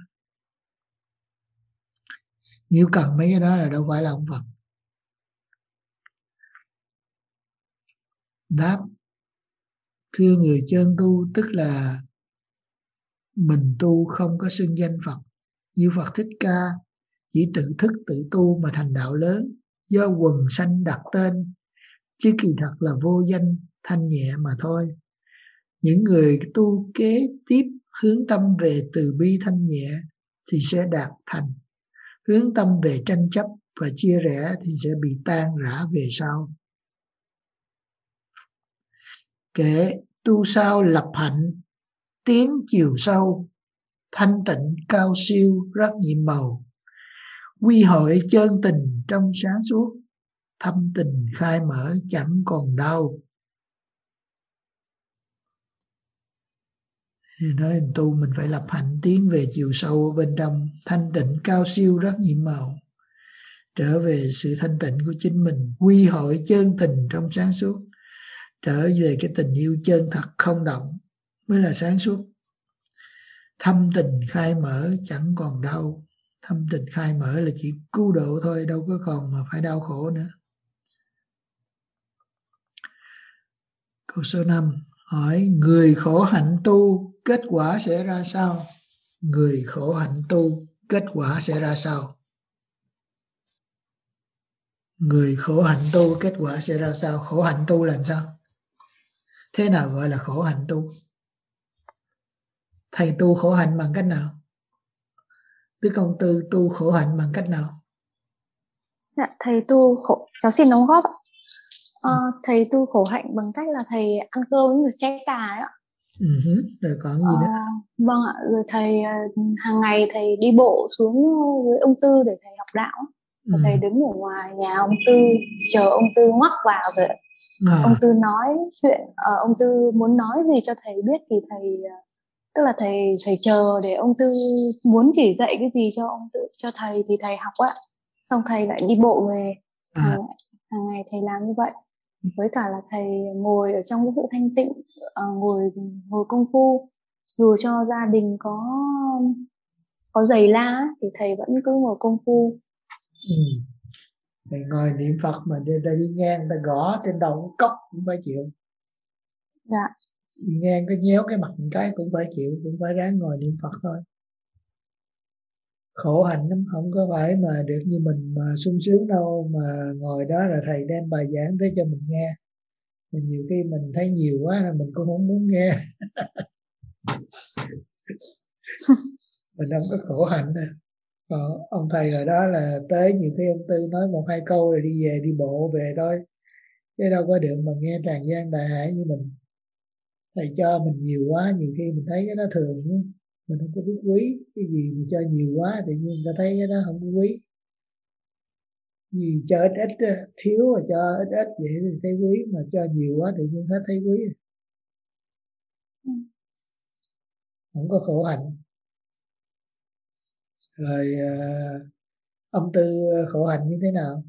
Nếu cần mấy cái đó là đâu phải là ông Phật. Đáp: thưa người chân tu, tức là mình tu không có xưng danh Phật. Như Phật Thích Ca chỉ tự thức tự tu mà thành đạo lớn, do quần sanh đặt tên, chứ kỳ thật là vô danh thanh nhẹ mà thôi. Những người tu kế tiếp hướng tâm về từ bi thanh nhẹ thì sẽ đạt thành, hướng tâm về tranh chấp và chia rẽ thì sẽ bị tan rã về sau. Kể tu sao lập hạnh, tiến chiều sâu, thanh tịnh cao siêu rất nhiệm màu, quy hội chân tình trong sáng suốt, thâm tình khai mở chẳng còn đau. Thì nói tu mình phải lập hạnh, tiến về chiều sâu ở bên trong, thanh tịnh cao siêu rất nhiệm màu, trở về sự thanh tịnh của chính mình, quy hội chân tình trong sáng suốt, trở về cái tình yêu chân thật không động mới là sáng suốt. Thâm tình khai mở chẳng còn đau. Thâm tình khai mở là chỉ cứu độ thôi, đâu có còn mà phải đau khổ nữa. Câu số 5 hỏi: người khổ hạnh tu kết quả sẽ ra sao? Người khổ hạnh tu kết quả sẽ ra sao? Người khổ hạnh tu kết quả sẽ ra sao? Khổ hạnh tu là sao? Thế nào gọi là khổ hạnh tu? Thầy tu khổ hạnh bằng cách nào? Đức công tư tu khổ hạnh bằng cách nào? Dạ, thầy tu khổ, cháu xin đóng góp ạ. Thầy tu khổ hạnh bằng cách là thầy ăn cơm với người chay cà đấy ạ. Rồi còn gì nữa? Vâng ạ, rồi thầy hàng ngày thầy đi bộ xuống với ông Tư để thầy học đạo. Thầy đứng ở ngoài nhà ông Tư chờ ông Tư ngoắc vào rồi ông Tư nói chuyện, ông Tư muốn nói gì cho thầy biết thì thầy, tức là thầy chờ để ông Tư muốn chỉ dạy cái gì cho thầy thì thầy học ạ. Xong thầy lại đi bộ về, hàng ngày thầy làm như vậy. Với cả là thầy ngồi ở trong cái sự thanh tịnh, ngồi công phu, dù cho gia đình có giày la thì thầy vẫn cứ ngồi công phu. Thầy ngồi niệm Phật mà đi ngang ta gõ trên đầu cốc cũng phải chịu. Dạ. Đi ngang cái nhéo cái mặt một cái cũng phải chịu, cũng phải ráng ngồi niệm Phật thôi. Khổ hạnh lắm, không có phải mà được như mình mà sung sướng đâu, mà ngồi đó là thầy đem bài giảng tới cho mình nghe. Mà nhiều khi mình thấy nhiều quá là mình cũng không muốn nghe. Mình không có khổ hạnh nè. Còn ông thầy ở đó là tới nhiều khi ông Tư nói một hai câu rồi đi về, đi bộ về thôi, chứ đâu có được mà nghe tràn gian đại hải như mình. Thầy cho mình nhiều quá, nhiều khi mình thấy cái đó thường, mình không có biết quý. Cái gì mà cho nhiều quá tự nhiên ta thấy cái đó không có quý. Gì cho ít ít, thiếu rồi cho ít ít vậy thì thấy quý, mà cho nhiều quá tự nhiên hết thấy quý. Không có khổ hạnh. Rồi ông Tư khổ hạnh như thế nào?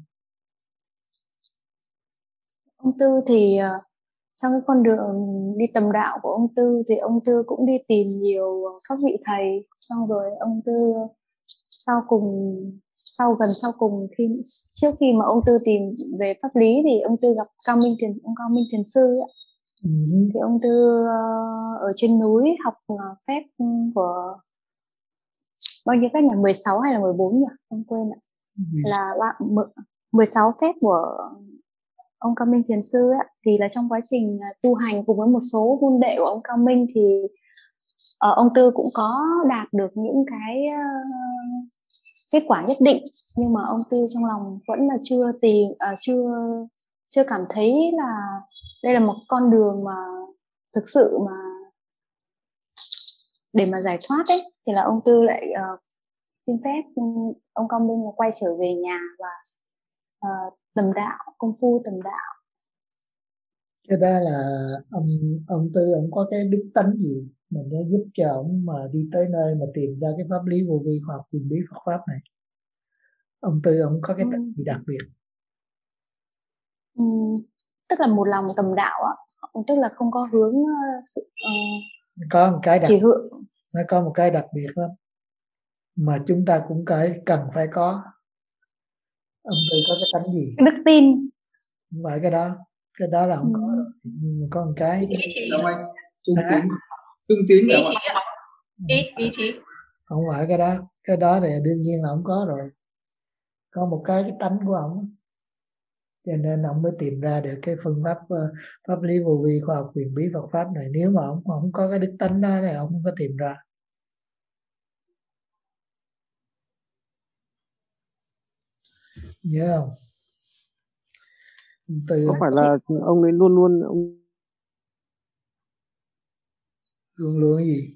Ông Tư thì trong cái con đường đi tầm đạo của ông Tư thì ông Tư cũng đi tìm nhiều các vị thầy, xong rồi ông Tư sau cùng trước khi mà ông Tư tìm về pháp lý thì ông Tư gặp ông Cao Minh Thiền sư ấy. Thì ông Tư ở trên núi học phép của bao nhiêu phép nhỉ? 16 hay là 14 nhỉ? Em quên ạ. Là 16 phép của ông Cao Minh Thiền sư ấy. Thì là trong quá trình tu hành cùng với một số huynh đệ của ông Cao Minh thì ông Tư cũng có đạt được những cái kết quả nhất định, nhưng mà ông Tư trong lòng vẫn là chưa cảm thấy là đây là một con đường mà thực sự mà để mà giải thoát ấy. Thì là ông Tư lại xin phép ông Cao Minh là quay trở về nhà và tầm đạo, công phu tầm đạo. Cái đó là ông Tư ông có cái đức tánh gì mà nó giúp cho ông mà đi tới nơi mà tìm ra cái pháp lý vô vi khoa học huyền bí Phật pháp này? Ông Tư ông có cái tánh gì đặc biệt? Tức là một lòng tầm đạo á, tức là không có hướng có một cái chỉ hướng. Nó có một cái đặc biệt lắm mà chúng ta cũng cần phải có. Ông Tư có cái tánh gì? Đức tin. Không phải cái đó là không có rồi. Nhưng mà có một cái trung tín ý chí. Không phải cái đó thì đương nhiên là không có rồi. Có một cái tánh của ông, cho nên ông mới tìm ra được cái phương pháp pháp lý vô vi khoa học huyền bí Phật pháp này. Nếu mà ông không có cái đức tánh đó thì ông không có tìm ra. Nhớ không? Có phải là ông ấy luôn luôn cái gì?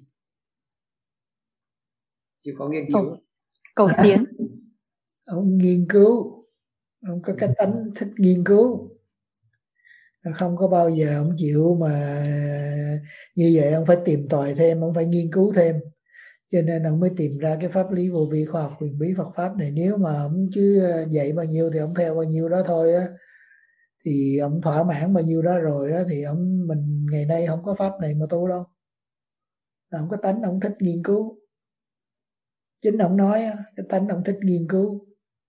Chỉ có nghiên cứu. Cầu tiến. Ông nghiên cứu, ông có cái tánh thích nghiên cứu, không có bao giờ ông chịu mà như vậy. Ông phải tìm tòi thêm, ông phải nghiên cứu thêm, cho nên ông mới tìm ra cái pháp lý vô vi khoa học huyền bí Phật pháp này. Nếu mà ông chứ dạy bao nhiêu thì ông theo bao nhiêu đó thôi á, thì ông thỏa mãn bao nhiêu đó rồi á, thì mình ngày nay không có pháp này mà tu đâu. Ông có tánh ông thích nghiên cứu. Chính ông nói cái tánh ông thích nghiên cứu.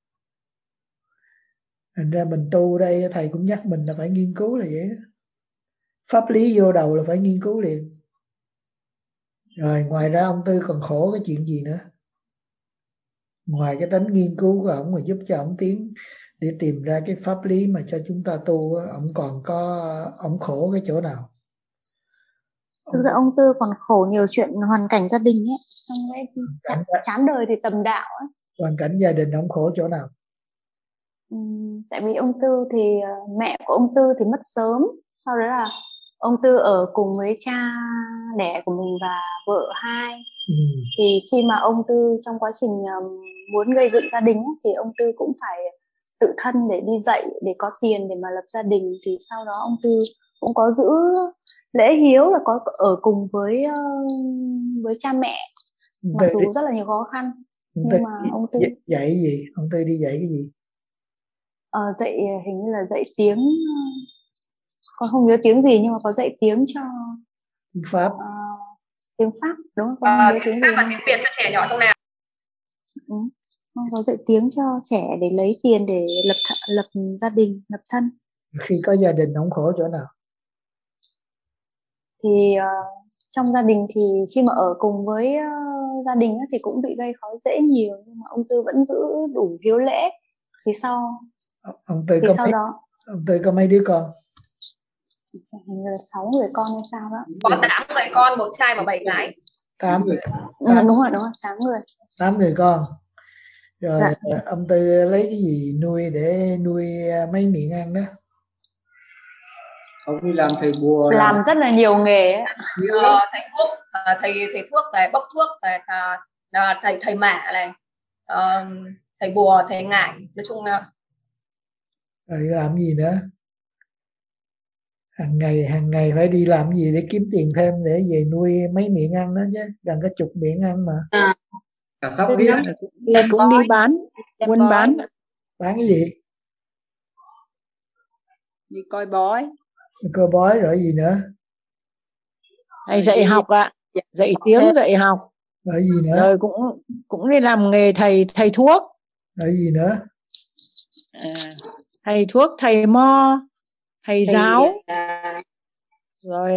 Thành ra mình tu đây thầy cũng nhắc mình là phải nghiên cứu là vậy đó. Pháp lý vô đầu là phải nghiên cứu liền. Rồi ngoài ra ông Tư còn khổ cái chuyện gì nữa? Ngoài cái tính nghiên cứu của ông mà giúp cho ông tiến để tìm ra cái pháp lý mà cho chúng ta tu, ông còn có ông khổ cái chỗ nào? Thực ra ông Tư còn khổ nhiều chuyện hoàn cảnh gia đình ấy, xong cái chán đời thì tầm đạo ấy. Hoàn cảnh gia đình ông khổ chỗ nào? Tại vì ông Tư thì mẹ của ông Tư thì mất sớm, sau đó là ông Tư ở cùng với cha đẻ của mình và vợ hai. Thì khi mà ông Tư trong quá trình muốn gây dựng gia đình ấy, thì ông Tư cũng phải tự thân để đi dạy để có tiền để mà lập gia đình. Thì sau đó ông Tư cũng có giữ lễ hiếu, là có ở cùng với cha mẹ, mặc dù rất là nhiều khó khăn. Nhưng mà ông Tư dạy gì? Ông Tư đi dạy cái gì? Dạy hình như là dạy tiếng, con không nhớ tiếng gì, nhưng mà có dạy tiếng cho tiếng Pháp. Tiếng Pháp đúng không? Con không nhớ tiếng gì. Pháp và tiếng Việt cho trẻ nhỏ trong nào? Con có dạy tiếng cho trẻ để lấy tiền để lập gia đình, lập thân. Khi có gia đình ông khổ chỗ nào? Thì trong gia đình thì khi mà ở cùng với gia đình thì cũng bị gây khó dễ nhiều, nhưng mà ông Tư vẫn giữ đủ hiếu lễ. Thì sau ông Tư có mấy đứa con? Hình như là 6 người con hay sao đó. Có 8 người con, 1 trai và 7 gái. 8 người. Đúng rồi, 8 người. 8 người con. Rồi Dạ. ông Tư lấy cái gì nuôi để nuôi mấy miệng ăn đó? Ông đi làm thầy bùa, làm rất là nhiều nghề ấy. Thầy thuốc, thầy thuốc, thầy bốc thuốc, thầy mả này, thầy bùa, thầy ngải, nói chung là. Rồi làm gì nữa? Hàng ngày phải đi làm gì để kiếm tiền thêm để về nuôi mấy miệng ăn đó chứ, gần cả chục miệng ăn mà. Cả sóc giết cũng đi bán, buôn bán. Bán cái gì? Đi coi bói. Coi bói rồi gì nữa? Thầy dạy học ạ, dạy tiếng, dạy học. Rồi gì nữa? Rồi cũng đi làm nghề thầy thuốc. Rồi gì nữa? Thầy thuốc, thầy mo, thầy giáo. Rồi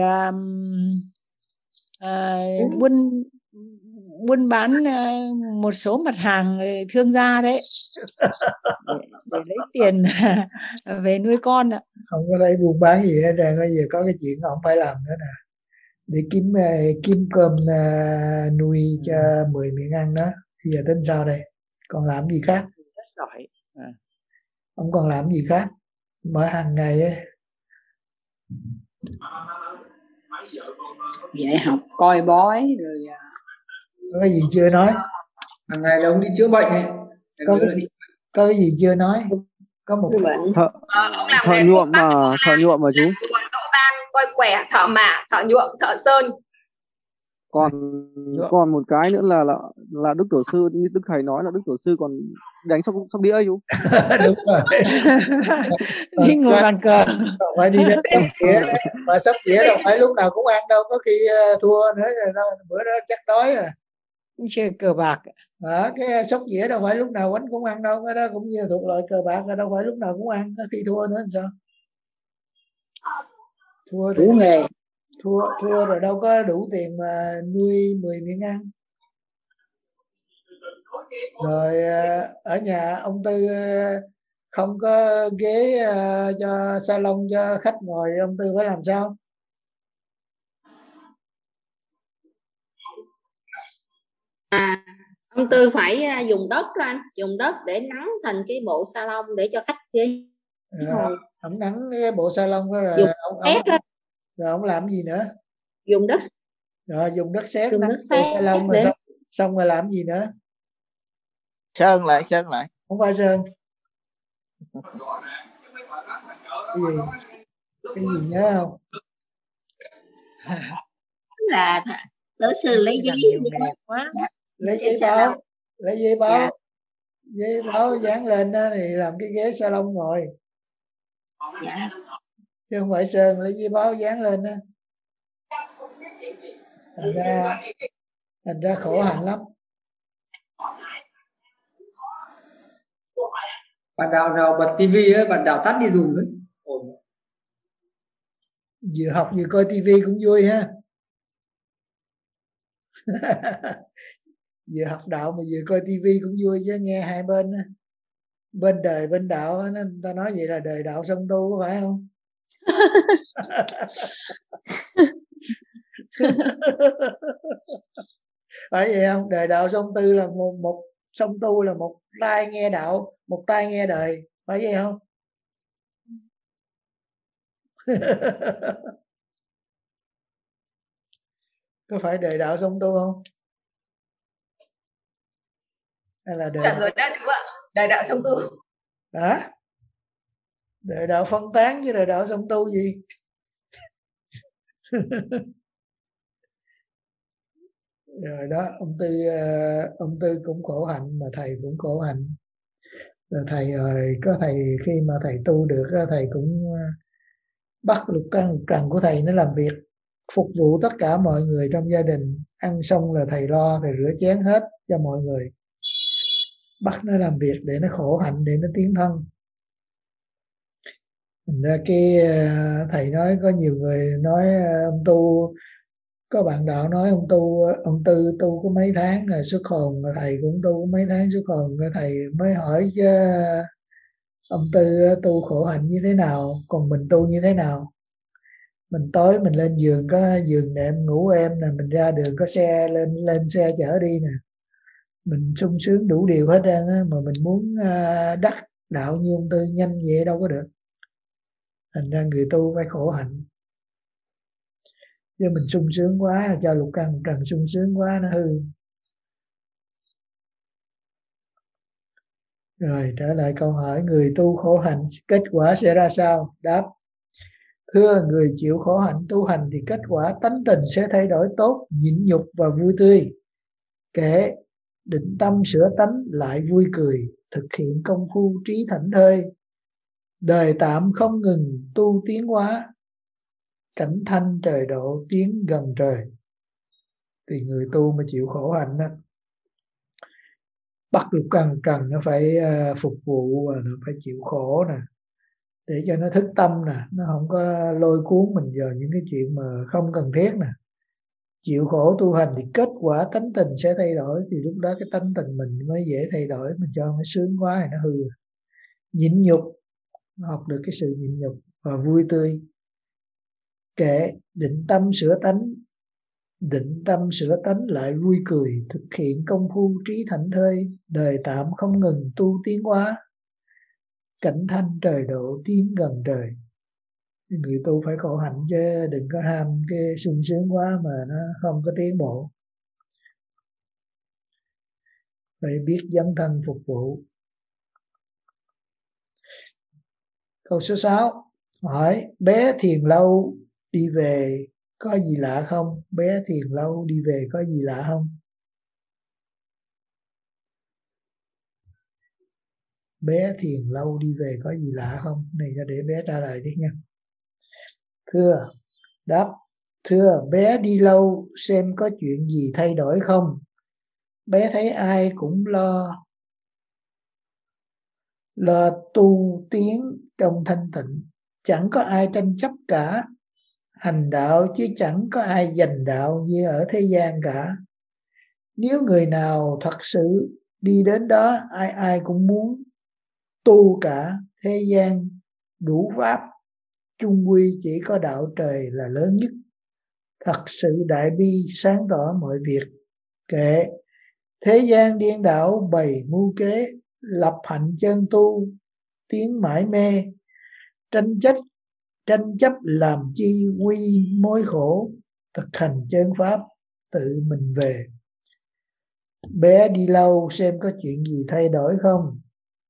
buôn bán một số mặt hàng thương gia đấy để lấy tiền về nuôi con ạ. Không có lấy buôn bán gì hết rồi, bây giờ có cái chuyện ông phải làm nữa nè, để kiếm cơm nuôi cho 10 miệng ăn đó. Bây giờ tính sao đây? Còn làm gì khác? Rất giỏi. Ông còn làm gì khác? Mở hàng ngày ấy. Dạy học, coi bói rồi. Có cái gì chưa nói? Hàng ngày là ông đi chữa bệnh ấy. Có cái gì chưa nói? Có một thợ nhuộm mà chú. Đổ ban, coi quẻ, thợ mả, thợ nhuộm, thợ sơn. Còn một cái nữa là Đức Tổ sư, như Đức thầy nói là Đức Tổ sư còn đánh sóc đĩa ấy chú. Đúng rồi. Đi ngồi bàn cờ. Phải đi đến sóc đĩa đấy. Mà sóc đĩa đâu phải lúc nào cũng ăn đâu, có khi thua nữa rồi đó, bữa đó chắc đói à. Chơi cờ bạc. Cái sóc đĩa đâu phải lúc nào quánh cũng ăn đâu, cái đó cũng như thuộc loại cờ bạc, đâu phải lúc nào cũng ăn, có khi thua nữa làm sao? Thua rồi đâu có đủ tiền mà nuôi 10 miệng ăn. Rồi ở nhà ông Tư không có ghế cho salon cho khách ngồi, ông Tư phải làm sao? Ông Tư phải dùng đất đó anh, dùng đất để nắng thành cái bộ salon để cho khách ghế. Ông nắng cái bộ salon đó rồi ông làm gì nữa? Dùng đất. Rồi dùng đất sét, dùng đất sét salon mà xong rồi làm gì nữa? Sơn lại. Không phải sơn. Cái gì nhớ không? Là Tổ sư lấy giấy giấy báo dán lên đó thì làm cái ghế salon ngồi. Dạ. Chứ không phải sơn, lấy giấy báo dán lên đó. Thành ra khổ hạnh lắm. Bạn đạo nào bật tivi ấy, bạn đạo tắt đi dùng đấy. Vừa học vừa coi tivi cũng vui ha. Vừa học đạo mà vừa coi tivi cũng vui chứ, nghe hai bên bên đời bên đạo. Nên ta nói vậy là đời đạo song tu, có phải không? Phải vậy không? Đời đạo song tu là một song tu là một tai nghe đạo, một tai nghe đời, phải vậy không? Có phải đời đạo song tu không? Hay là đời rồi đã chú ạ, đời đạo song tu. Hả? Đời đạo phân tán chứ đời đạo song tu gì? Rồi đó, ông Tư cũng khổ hạnh mà thầy cũng khổ hạnh. Rồi thầy có thầy khi mà thầy tu được, thầy cũng bắt lục căn lục trần của thầy nó làm việc phục vụ tất cả mọi người trong gia đình. Ăn xong là thầy lo, thầy rửa chén hết cho mọi người, bắt nó làm việc để nó khổ hạnh, để nó tiến thân. Thành ra cái thầy nói có nhiều người nói ông tu, có bạn đạo nói ông Tư tu có mấy tháng rồi xuất hồn, thầy cũng tu có mấy tháng xuất hồn. Thầy mới hỏi chứ ông Tư tu khổ hạnh như thế nào, còn mình tu như thế nào? Mình tối mình lên giường có giường nệm ngủ êm nè, mình ra đường có xe lên xe chở đi nè, mình sung sướng đủ điều hết trơn á. Mà mình muốn đắc đạo như ông Tư nhanh vậy đâu có được. Thành ra người tu phải khổ hạnh, chứ mình sung sướng quá, cho lục căn lục trần sung sướng quá nó hư. Rồi trở lại câu hỏi, người tu khổ hạnh kết quả sẽ ra sao? Đáp: thưa, người chịu khổ hạnh tu hành thì kết quả tánh tình sẽ thay đổi tốt, nhịn nhục và vui tươi. Kể định tâm sửa tánh lại vui cười, thực hiện công phu trí thảnh thơi, đời tạm không ngừng tu tiến hóa, cảnh thanh trời độ tiến gần trời. Thì người tu mà chịu khổ hạnh đó, bắt lục căn trần nó phải phục vụ, nó phải chịu khổ nè, để cho nó thức tâm nè, nó không có lôi cuốn mình vào những cái chuyện mà không cần thiết nè. Chịu khổ tu hành thì kết quả tánh tình sẽ thay đổi, thì lúc đó cái tánh tình mình mới dễ thay đổi. Mình cho nó sướng quá thì nó hư. Nhịn nhục, học được cái sự nhịn nhục và vui tươi. Kệ định tâm sửa tánh, định tâm sửa tánh lại vui cười, thực hiện công phu trí thảnh thơi, đời tạm không ngừng tu tiến hóa, cảnh thanh trời độ tiến gần trời. Người tu phải khổ hạnh chứ đừng có ham cái sung sướng quá mà nó không có tiến bộ. Phải biết dấn thân phục vụ. Câu số 6 hỏi: bé Thiền Lâu đi về có gì lạ không? Bé Thiền Lâu đi về có gì lạ không? Bé Thiền Lâu đi về có gì lạ không? Này cho để bé trả lời đi nha. Thưa, đáp: thưa, bé đi lâu xem có chuyện gì thay đổi không? Bé thấy ai cũng lo tu tiến trong thanh tịnh, chẳng có ai tranh chấp cả. Hành đạo chứ chẳng có ai giành đạo như ở thế gian cả. Nếu người nào thật sự đi đến đó, ai ai cũng muốn tu cả. Thế gian đủ pháp, chung quy chỉ có đạo trời là lớn nhất. Thật sự đại bi sáng tỏ mọi việc. Kệ thế gian điên đảo bày mưu kế, lập hạnh chân tu tiến mãi mê, tranh chấp làm chi quy mối khổ, thực hành chân pháp tự mình về. Bé đi lâu xem có chuyện gì thay đổi không?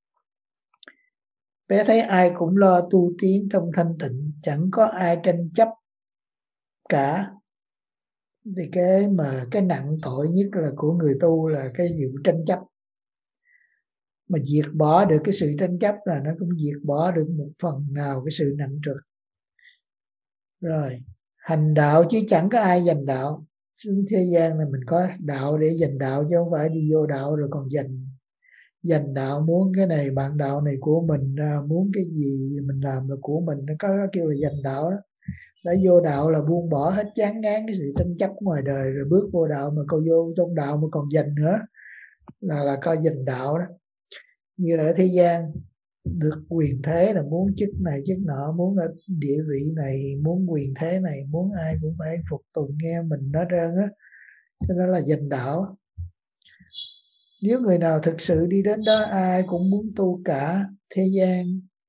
Bé thấy ai cũng lo tu tiến trong thanh tịnh, chẳng có ai tranh chấp cả. Thì cái nặng tội nhất là của người tu là cái vụ tranh chấp. Mà diệt bỏ được cái sự tranh chấp là nó cũng diệt bỏ được một phần nào cái sự nặng trược. Rồi, hành đạo chứ chẳng có ai giành đạo. Thế gian này mình có đạo để giành đạo, chứ không phải đi vô đạo rồi còn giành đạo. Muốn cái này bạn đạo này của mình, muốn cái gì mình làm là của mình, nó có kêu là giành đạo đó. Đã vô đạo là buông bỏ hết chán ngán cái sự tranh chấp ngoài đời, rồi bước vô đạo mà còn vô trong đạo mà còn giành nữa là coi giành đạo đó. Như ở thế gian được quyền thế là muốn chức này chức nọ, muốn ở địa vị này, muốn quyền thế này, muốn ai cũng phải phục tùng nghe mình hết trơn á, cho nên là giành đạo. Nếu người nào thực sự đi đến đó ai cũng muốn tu cả thế gian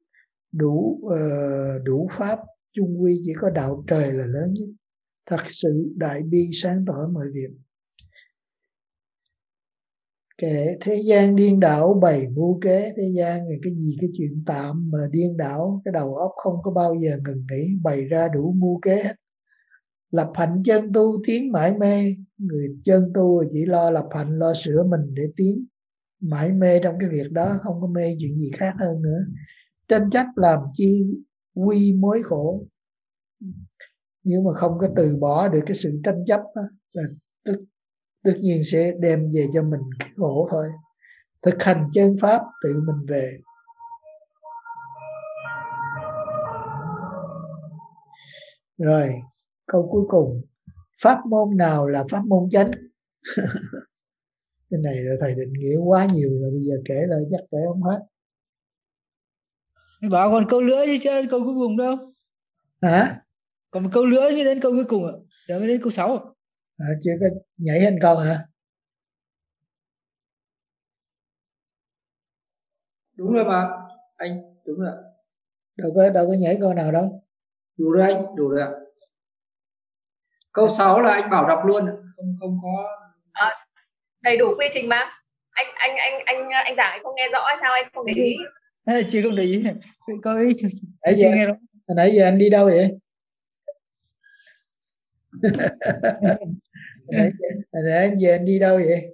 đủ pháp, chung quy chỉ có đạo trời là lớn nhất. Thật sự đại bi sáng tỏ mọi việc. Kệ thế gian điên đảo bày mưu kế. Thế gian là cái gì, cái chuyện tạm mà điên đảo, cái đầu óc không có bao giờ ngừng nghỉ, bày ra đủ mưu kế hết. Lập hạnh chân tu tiến mãi mê. Người chân tu chỉ lo lập hạnh, lo sửa mình để tiến mãi mê trong cái việc đó, không có mê chuyện gì khác hơn nữa. Tranh chấp làm chi quy mối khổ. Nếu mà không có từ bỏ được cái sự tranh chấp đó, là tất nhiên sẽ đem về cho mình cái khổ thôi. Thực hành chân pháp tự mình về. Rồi câu cuối cùng, pháp môn nào là pháp môn chánh? Cái này là thầy định nghĩa quá nhiều rồi, bây giờ kể lại chắc kể không hết. Bảo còn câu nữa chứ chứ câu cuối cùng đâu? Hả? Còn một câu nữa mới đến câu cuối cùng ạ. Giờ mới đến câu 6. Chưa có nhảy hết câu hả? Đúng rồi mà anh, đúng rồi. Đâu có nhảy câu nào đâu. Đủ rồi anh, đủ rồi ạ. Câu 6 là anh bảo đọc luôn, không có. Đầy đủ quy trình mà. Anh giảng anh không nghe rõ hay sao anh không để ý? Chị không để ý. Câu ấy chị nghe rõ. Nãy giờ anh đi đâu vậy? Nãy anh về anh đi đâu vậy?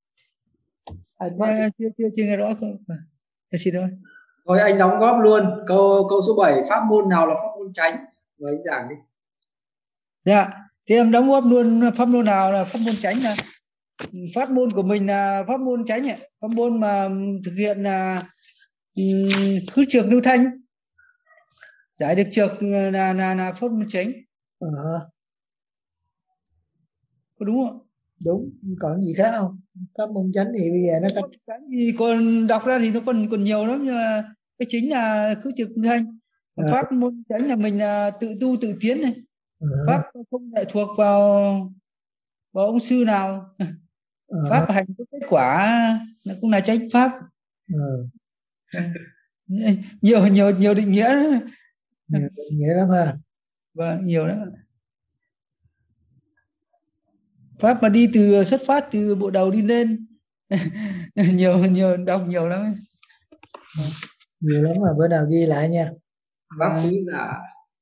Chưa nghe rõ không? Xin lỗi. Thôi anh đóng góp luôn câu số 7, pháp môn nào là pháp môn chánh, rồi anh giảng đi. Dạ, thì em đóng góp luôn pháp môn nào là pháp môn chánh. Là pháp môn của mình là pháp môn chánh ạ. Pháp môn mà thực hiện là khứ trược lưu thanh, giải được trược là pháp môn chánh. Có đúng không? Đúng, còn gì khác không? Pháp môn chánh thì bây giờ nó thì còn đọc ra thì nó còn nhiều lắm, nhưng mà cái chính là khứ trược lưu thanh. Pháp môn chánh là mình tự tu tự tiến này. Pháp không lệ thuộc vào ông sư nào. Pháp hành có kết quả nó cũng là chánh pháp. Nhiều định nghĩa. Nhiều định nghĩa lắm ha. Vâng, nhiều lắm. Pháp mà đi từ xuất phát từ bộ đầu đi lên. nhiều đọc nhiều lắm. Nhiều lắm mà bữa nào ghi lại nha. Pháp thứ là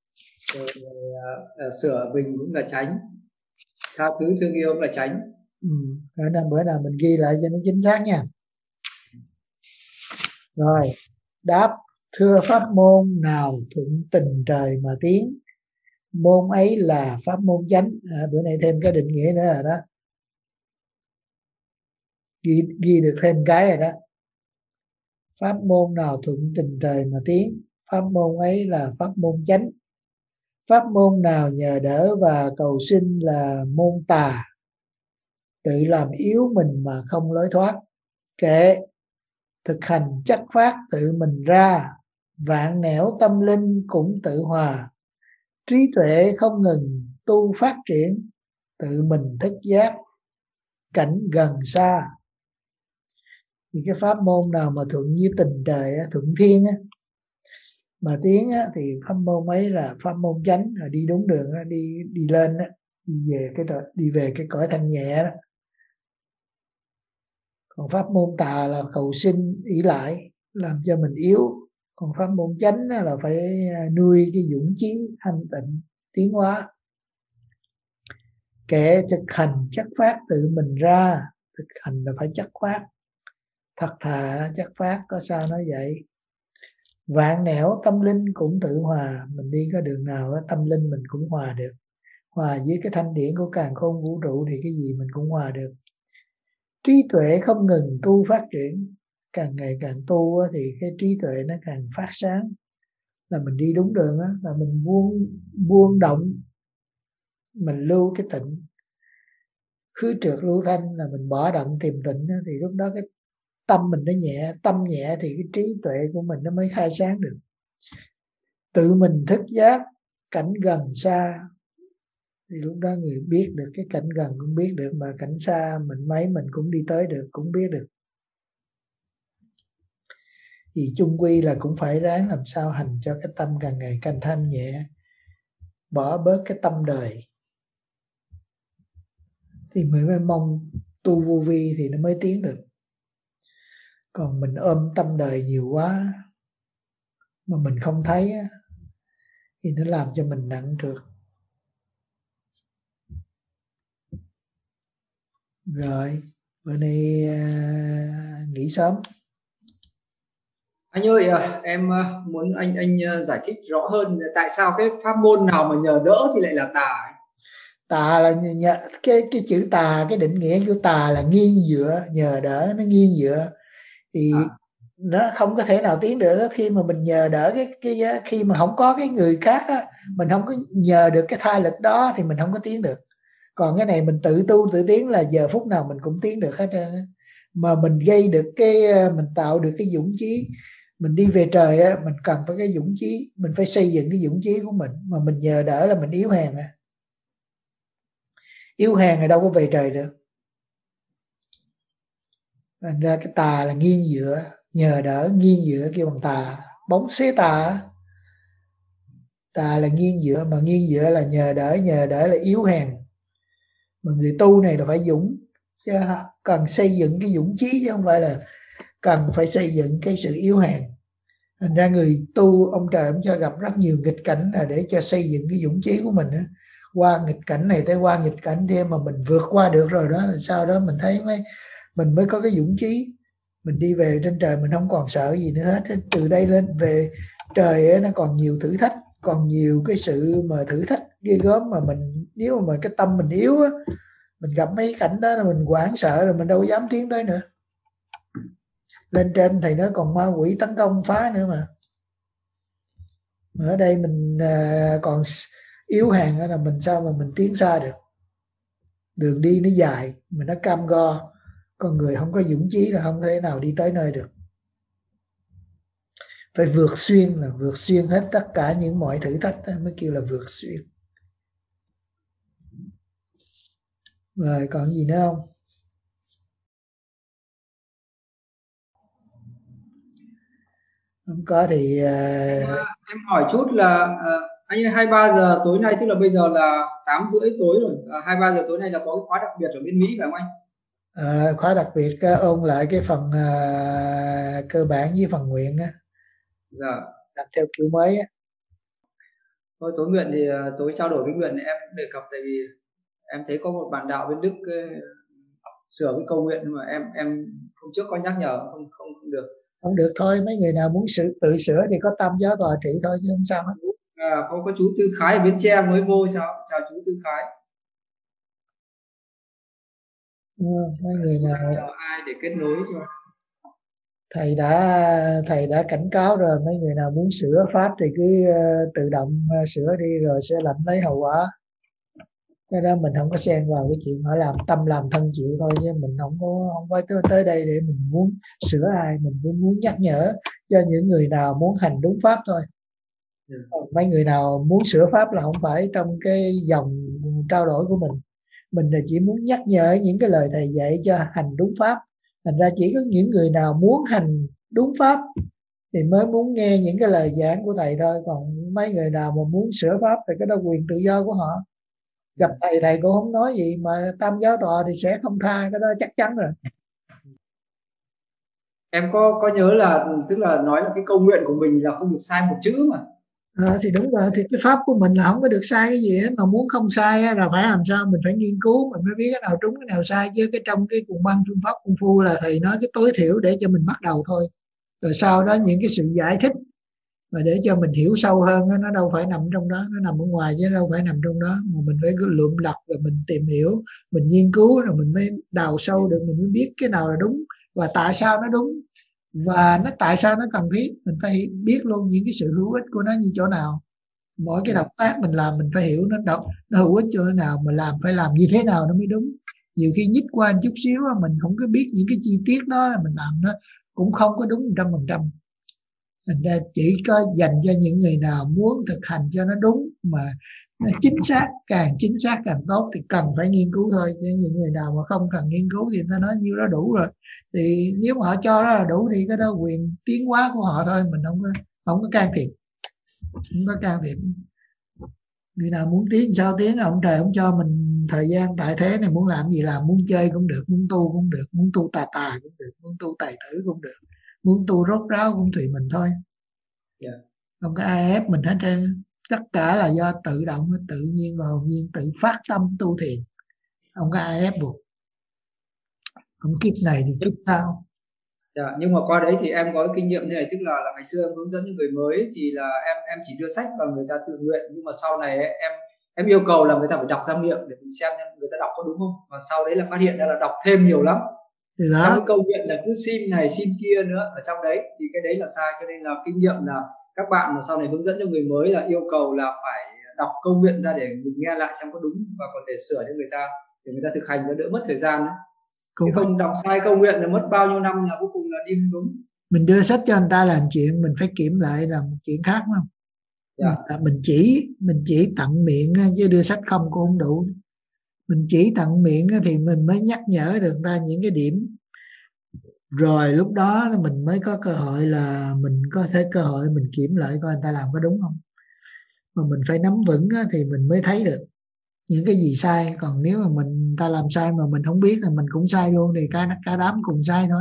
sửa mình cũng là chánh, tha thứ thương yêu cũng là chánh. Bữa nào mình ghi lại cho nó chính xác nha. Rồi, đáp: thưa pháp môn nào thuận tình trời mà tiến, môn ấy là pháp môn chánh. Bữa nay thêm cái định nghĩa nữa rồi đó, ghi được thêm cái rồi đó. Pháp môn nào thuận tình trời mà tiến, pháp môn ấy là pháp môn chánh. Pháp môn nào nhờ đỡ và cầu xin là môn tà, tự làm yếu mình mà không lối thoát. Kệ thực hành chất phát tự mình ra, vạn nẻo tâm linh cũng tự hòa. Trí tuệ không ngừng tu phát triển, tự mình thức giác cảnh gần xa. Thì cái pháp môn nào mà thuận với tình trời, thuận thiên mà tiến thì pháp môn ấy là pháp môn chánh, là đi đúng đường, đi lên, đi về cái cõi thanh nhẹ đó. Còn pháp môn tà là cầu xin ỷ lại, làm cho mình yếu. Còn pháp môn chánh là phải nuôi cái dũng chí thanh tịnh tiến hóa. Kệ thực hành chất phát tự mình ra. Thực hành là phải chất phát, thật thà chất phát, có sao nói vậy. Vạn nẻo tâm linh cũng tự hòa. Mình đi cái đường nào tâm linh mình cũng hòa được. Hòa với cái thanh điển của càn khôn vũ trụ thì cái gì mình cũng hòa được. Trí tuệ không ngừng tu phát triển. Càng ngày càng tu thì cái trí tuệ nó càng phát sáng. là mình đi đúng đường á, là mình buông động, mình lưu cái tịnh, khứ trượt lưu thanh, là mình bỏ động tìm tịnh á, thì lúc đó cái tâm mình nó nhẹ, tâm nhẹ thì cái trí tuệ của mình nó mới khai sáng được. Tự mình thức giác cảnh gần xa thì lúc đó người biết được, cái cảnh gần cũng biết được, mà cảnh xa mình mình cũng đi tới được, cũng biết được. Thì chung quy là cũng phải ráng làm sao hành cho cái tâm càng ngày càng thanh nhẹ, bỏ bớt cái tâm đời, thì mới mong tu vô vi thì nó mới tiến được. Còn mình ôm tâm đời nhiều quá mà mình không thấy á, thì nó làm cho mình nặng trược. Rồi bữa nay nghỉ sớm. Anh ơi, em muốn anh giải thích rõ hơn tại sao cái pháp môn nào mà nhờ đỡ thì lại là tà ấy? Tà là cái chữ tà, cái định nghĩa của tà là nghiêng dựa, nhờ đỡ, nó nghiêng dựa thì nó không có thể nào tiến được. Khi mà mình nhờ đỡ cái khi mà không có cái người khác á, mình không có nhờ được cái tha lực đó thì mình không có tiến được. Còn cái này mình tự tu tự tiến là giờ phút nào mình cũng tiến được hết trơn. Mà mình gây được mình tạo được cái dũng chí, mình đi về trời á, mình cần phải cái dũng chí, mình phải xây dựng cái dũng chí của mình. Mà mình nhờ đỡ là mình yếu hèn à, yếu hèn thì đâu có về trời được. Thành ra cái tà là nghiêng dựa, nhờ đỡ, nghiêng dựa kêu bằng tà, bóng xế tà. Tà là nghiêng dựa, mà nghiêng dựa là nhờ đỡ là yếu hèn. Mà người tu này là phải dũng, chứ cần xây dựng cái dũng chí, chứ không phải là cần phải xây dựng cái sự yếu hèn. Thành ra người tu ông trời ông cho gặp rất nhiều nghịch cảnh là để cho xây dựng cái dũng chí của mình đó. Qua nghịch cảnh này tới qua nghịch cảnh kia mà mình vượt qua được rồi đó, sau đó mình thấy mình mới có cái dũng chí, mình đi về trên trời mình không còn sợ gì nữa hết. Từ đây lên về trời ấy, nó còn nhiều thử thách, còn nhiều cái sự mà thử thách ghê gớm, mà mình nếu mà cái tâm mình yếu á, mình gặp mấy cảnh đó là mình hoảng sợ rồi, mình đâu dám tiến tới nữa. Lên trên thì nó còn ma quỷ tấn công phá nữa mà ở đây mình còn yếu hàng là mình sao mà mình tiến xa được. Đường đi nó dài mà nó cam go, con người không có dũng chí là không thể nào đi tới nơi được. Phải vượt xuyên, là vượt xuyên hết tất cả những mọi thử thách đó mới kêu là vượt xuyên. Rồi còn gì nữa không? Không có thì em hỏi chút là anh 23 giờ tối nay, tức là bây giờ là 8:30 tối rồi, 23 giờ tối nay là có cái khóa đặc biệt ở bên Mỹ phải không anh? Khóa đặc biệt ôn lại cái phần cơ bản với phần nguyện á. Dạ. Đặt theo kiểu mới á. Thôi tối nguyện thì tối trao đổi với nguyện thì em đề cập, tại vì em thấy có một bạn đạo bên Đức sửa cái câu nguyện, nhưng mà em hôm trước có nhắc nhở không được. Không được thôi, mấy người nào muốn tự sửa thì có Tam Giáo Tòa Trị thôi chứ không sao hết. Có chú Tư Khái ở Bến Tre mới vô sao? Chào chú Tư Khái. Mấy người nào ai để kết nối cho. Thầy đã cảnh cáo rồi, mấy người nào muốn sửa pháp thì cứ tự động sửa đi rồi sẽ lãnh lấy hậu quả. Cái đó mình không có xen vào cái chuyện họ làm tâm làm thân chịu thôi, chứ mình không có tới đây để mình muốn sửa ai, mình cũng muốn nhắc nhở cho những người nào muốn hành đúng pháp thôi. Mấy người nào muốn sửa pháp là không phải trong cái dòng trao đổi của mình là chỉ muốn nhắc nhở những cái lời thầy dạy cho hành đúng pháp. Thành ra chỉ có những người nào muốn hành đúng pháp thì mới muốn nghe những cái lời giảng của thầy thôi. Còn mấy người nào mà muốn sửa pháp thì cái đó quyền tự do của họ. Gặp thầy cũng không nói gì, mà Tam Giáo Tòa thì sẽ không tha, cái đó chắc chắn rồi. Em có nhớ là tức là nói là cái câu nguyện của mình là không được sai một chữ mà. Thì đúng rồi, thì cái pháp của mình là không có được sai cái gì hết, mà muốn không sai là phải làm sao mình phải nghiên cứu, mình mới biết cái nào trúng cái nào sai. Chứ cái trong cái cuồng băng phương pháp công phu là thầy nói cái tối thiểu để cho mình bắt đầu thôi, rồi sau đó những cái sự giải thích mà để cho mình hiểu sâu hơn nó đâu phải nằm trong đó, nó nằm ở ngoài chứ đâu phải nằm trong đó. Mà mình phải cứ lượm lặt rồi mình tìm hiểu, mình nghiên cứu rồi mình mới đào sâu được, mình mới biết cái nào là đúng và tại sao nó đúng. Và nó tại sao nó cần thiết, mình phải biết luôn những cái sự hữu ích của nó như chỗ nào. Mỗi cái động tác mình làm mình phải hiểu nó hữu ích chỗ nào, mà làm phải làm như thế nào nó mới đúng. Nhiều khi nhích qua một chút xíu mình không có biết những cái chi tiết đó, mình làm nó cũng không có đúng 100%. Mình chỉ có dành cho những người nào muốn thực hành cho nó đúng mà nó chính xác, càng chính xác càng tốt thì cần phải nghiên cứu thôi. Chứ những người nào mà không cần nghiên cứu thì nó nói nhiêu đó đủ rồi. Thì nếu mà họ cho đó là đủ thì cái đó quyền tiến hóa của họ thôi, mình không có can thiệp. Không có can thiệp. Người nào muốn tiến sao tiến, ông trời ông cho mình thời gian tại thế này, muốn làm gì làm, muốn chơi cũng được, muốn tu cũng được, muốn tu tà cũng được, muốn tu tài tử cũng được, muốn tu rốt ráo cũng tùy mình thôi. Không có ai ép mình hết trơn. Tất cả là do tự động, tự nhiên và hồn nhiên tự phát tâm tu thiền, không có ai ép buộc. Không kiếp này thì kiếp sau. Nhưng mà qua đấy thì em có kinh nghiệm như này, tức là ngày xưa em hướng dẫn những người mới thì là em chỉ đưa sách và người ta tự nguyện, nhưng mà sau này em yêu cầu là người ta phải đọc giám nghiệm để mình xem người ta đọc có đúng không, và sau đấy là phát hiện ra là đọc thêm nhiều lắm. Trong cái câu chuyện là cứ xin này xin kia nữa ở trong đấy thì cái đấy là sai. Cho nên là kinh nghiệm là các bạn mà sau này hướng dẫn cho người mới là yêu cầu là phải đọc câu nguyện ra để mình nghe lại xem có đúng, và còn để sửa cho người ta để người ta thực hành nó đỡ mất thời gian đấy. Chứ không đọc sai câu nguyện là mất bao nhiêu năm là cuối cùng là đi không đúng. Mình đưa sách cho người ta là chuyện, mình phải kiểm lại là một chuyện khác không? Mình chỉ tặng miệng chứ đưa sách không cũng không đủ. Mình chỉ tặng miệng thì mình mới nhắc nhở được người ta những cái điểm, rồi lúc đó mình mới có cơ hội là mình có thể cơ hội mình kiểm lại coi người ta làm có đúng không. Mà mình phải nắm vững thì mình mới thấy được những cái gì sai. Còn nếu mà người ta làm sai mà mình không biết thì mình cũng sai luôn, thì cả đám cùng sai thôi.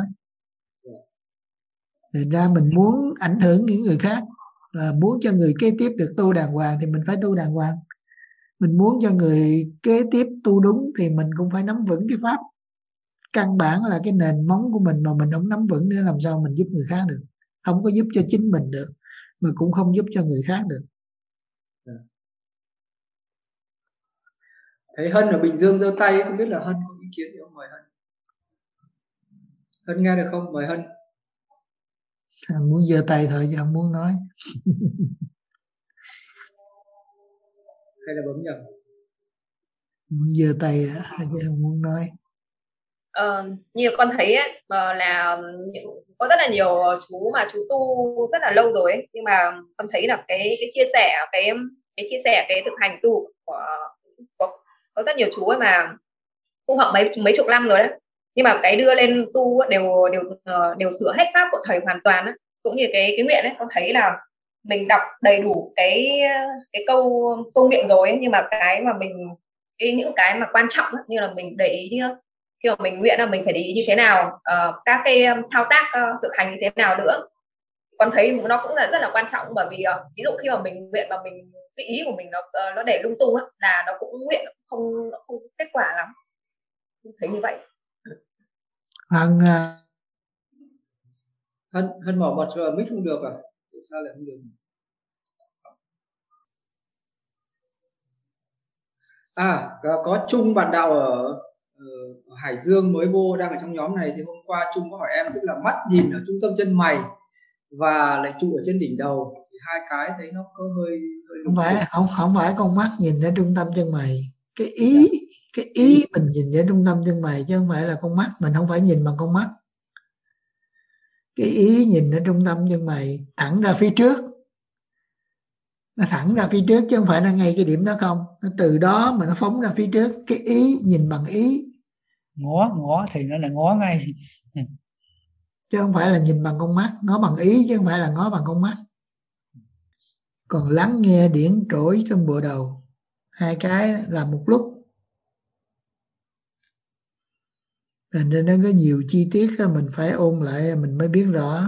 Thành ra mình muốn ảnh hưởng những người khác, là muốn cho người kế tiếp được tu đàng hoàng thì mình phải tu đàng hoàng. Mình muốn cho người kế tiếp tu đúng thì mình cũng phải nắm vững cái pháp. Căn bản là cái nền móng của mình mà mình không nắm vững nữa, làm sao mình giúp người khác được. Không có giúp cho chính mình được, mà cũng không giúp cho người khác được. Thấy Hân ở Bình Dương giơ tay, không biết là Hân có ý kiến gì không? Mời Hân. Hân nghe được không? Mời Hân. Muốn giơ tay thôi chứ không muốn nói. Hay là bấm nhầm? Muốn giơ tay chứ không muốn nói. Như con thấy ấy, là có rất là nhiều chú mà chú tu rất là lâu rồi ấy, nhưng mà con thấy là cái chia sẻ cái thực hành tu của có rất nhiều chú ấy mà tu học mấy chục năm rồi đấy, nhưng mà cái đưa lên tu đều sửa hết pháp của thầy hoàn toàn ấy. Cũng như cái nguyện ấy, con thấy là mình đọc đầy đủ cái câu nguyện rồi ấy, nhưng mà cái mà những cái mà quan trọng ấy, như là mình để ý khi mà mình nguyện là mình phải để ý như thế nào, các cái thao tác thực hành như thế nào nữa. Con thấy nó cũng là rất là quan trọng, bởi vì ví dụ khi mà mình nguyện mà mình cái ý của mình nó để lung tung á, là nó cũng nguyện không kết quả lắm. Con thấy như vậy. Hân mở bật rồi mic không được à? Tại sao lại không được? Có Trung bạn đạo ở Hải Dương mới vô, đang ở trong nhóm này. Thì hôm qua Trung có hỏi em, tức là mắt nhìn ở trung tâm chân mày và lại trụ ở trên đỉnh đầu, thì hai cái thấy nó có hơi không phải con mắt nhìn ở trung tâm chân mày. Cái ý mình nhìn ở trung tâm chân mày chứ không phải là con mắt. Mình không phải nhìn bằng con mắt. Cái ý nhìn ở trung tâm chân mày thẳng ra phía trước, nó thẳng ra phía trước chứ không phải là ngay cái điểm đó không. Nó từ đó mà nó phóng ra phía trước. Cái ý nhìn bằng ý, ngó thì nó là ngó ngay, chứ không phải là nhìn bằng con mắt. Ngó bằng ý chứ không phải là ngó bằng con mắt. Còn lắng nghe điển trỗi trong bộ đầu, hai cái là một lúc. Nên nó có nhiều chi tiết mình phải ôn lại mình mới biết rõ.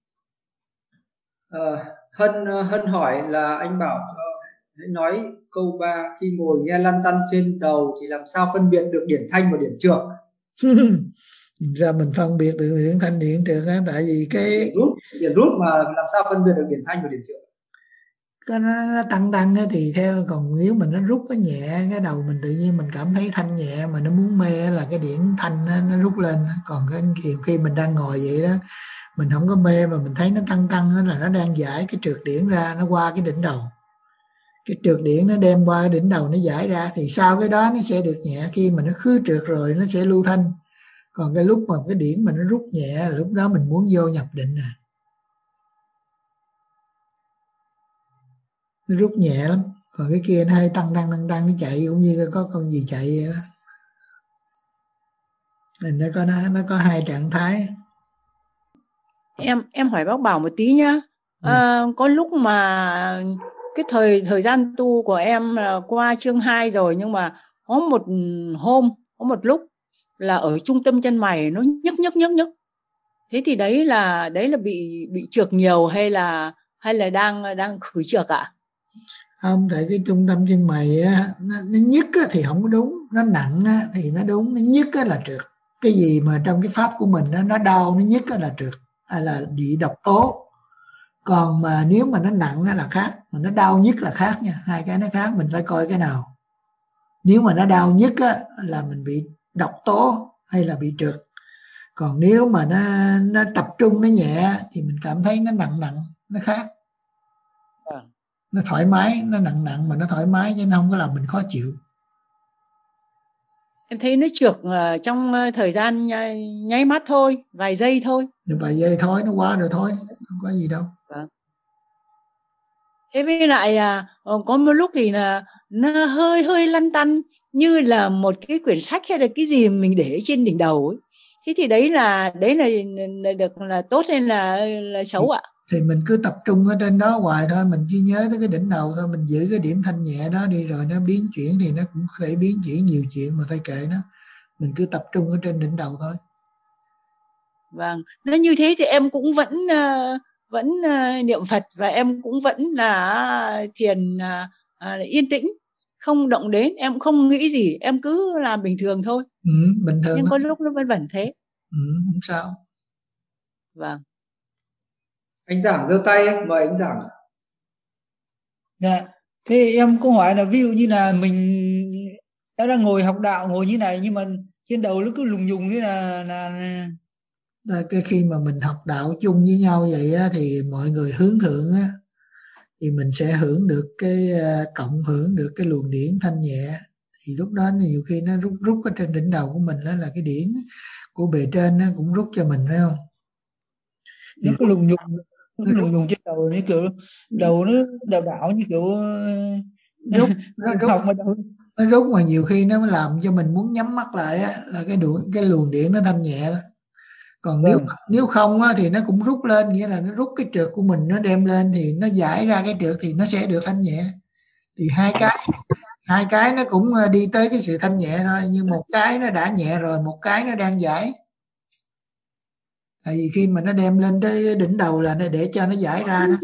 Hân hỏi là anh bảo hãy nói câu 3, khi ngồi nghe lăn tăn trên đầu thì làm sao phân biệt được điển thanh và điển trược? Ra mình phân biệt được điển thanh điển trược á, tại vì cái điển rút mà làm sao phân biệt được điển thanh và điển trược? Cái nó tăng thì theo, còn nếu mình nó rút có nhẹ cái đầu mình tự nhiên mình cảm thấy thanh nhẹ, mà nó muốn mê là cái điển thanh nó rút lên. Còn cái khi mình đang ngồi vậy đó, Mình không có mê mà mình thấy nó tăng tăng đó là nó đang giải cái trượt điển ra, nó qua cái đỉnh đầu. Cái trượt điển nó đem qua cái đỉnh đầu nó giải ra, thì sau cái đó nó sẽ được nhẹ. Khi mà nó khứ trượt rồi nó sẽ lưu thanh. Còn cái lúc mà cái điển mà nó rút nhẹ là lúc đó mình muốn vô nhập định nè. Nó rút nhẹ lắm. Còn cái kia nó hơi tăng nó chạy cũng như có con gì chạy vậy đó. Nên nó có hai trạng thái. Em hỏi bác Bảo một tí nhá. Có lúc mà cái thời gian tu của em là qua chương 2 rồi, nhưng mà có một hôm, có một lúc là ở trung tâm chân mày nó nhức. Thế thì đấy là bị trược nhiều hay là đang khử trược ạ? Không, tại cái trung tâm chân mày á, nó nhức á, thì không có đúng, nó nặng á, thì nó đúng, nó nhức á, là trượt. Cái gì mà trong cái pháp của mình á, nó đau nó nhức á, là trượt hay là bị độc tố. Còn mà nếu mà nó nặng á, là khác, mà nó đau nhức là khác nha, hai cái nó khác, mình phải coi cái nào. Nếu mà nó đau nhức á, là mình bị độc tố hay là bị trượt. Còn nếu mà nó tập trung nó nhẹ thì mình cảm thấy nó nặng nó khác. Nó thoải mái, nó nặng mà nó thoải mái chứ nó không có làm mình khó chịu. Em thấy nó trượt trong thời gian nháy mắt thôi, vài giây thôi. Vài giây thôi, nó qua rồi thôi, không có gì đâu. Thế với lại có một lúc thì là nó hơi lăn tăn như là một cái quyển sách hay là cái gì mình để trên đỉnh đầu ấy. Thế thì đấy là được là tốt hay là xấu ạ? Thì mình cứ tập trung ở trên đó hoài thôi, mình chỉ nhớ tới cái đỉnh đầu thôi, mình giữ cái điểm thanh nhẹ đó đi, rồi nó biến chuyển thì nó cũng có thể biến chuyển nhiều chuyện mà thôi kệ nó. Mình cứ tập trung ở trên đỉnh đầu thôi. Vâng, nó như thế thì em cũng vẫn niệm Phật và em cũng vẫn là thiền yên tĩnh, không động đến, em không nghĩ gì, em cứ làm bình thường thôi. Bình thường. Nhưng có lúc nó vẫn thế. Không sao. Vâng. Anh Giảng giơ tay, mời anh Giảng. Dạ, thế em cũng hỏi là ví dụ như là em đang ngồi học đạo ngồi như này nhưng mà trên đầu nó cứ lùng nhùng thế là cái khi mà mình học đạo chung với nhau vậy á, thì mọi người hướng thượng á, thì mình sẽ hưởng được cái cộng hưởng được cái luồng điển thanh nhẹ. Thì lúc đó nhiều khi nó rút ở trên đỉnh đầu của mình, đó là cái điển của bề trên nó cũng rút cho mình, phải không? Nó cứ lùng nhùng trên đầu, như kiểu đầu nó đảo như kiểu nó rút mà nhiều khi nó làm cho mình muốn nhắm mắt lại á, là cái luồng điển nó thanh nhẹ đó. Còn nếu không á, thì nó cũng rút lên, nghĩa là nó rút cái trượt của mình nó đem lên, thì nó giải ra cái trượt thì nó sẽ được thanh nhẹ. Thì hai cái nó cũng đi tới cái sự thanh nhẹ thôi, nhưng một cái nó đã nhẹ rồi, một cái nó đang giải. Tại vì khi mà nó đem lên tới đỉnh đầu là nó để cho nó giải ra đó.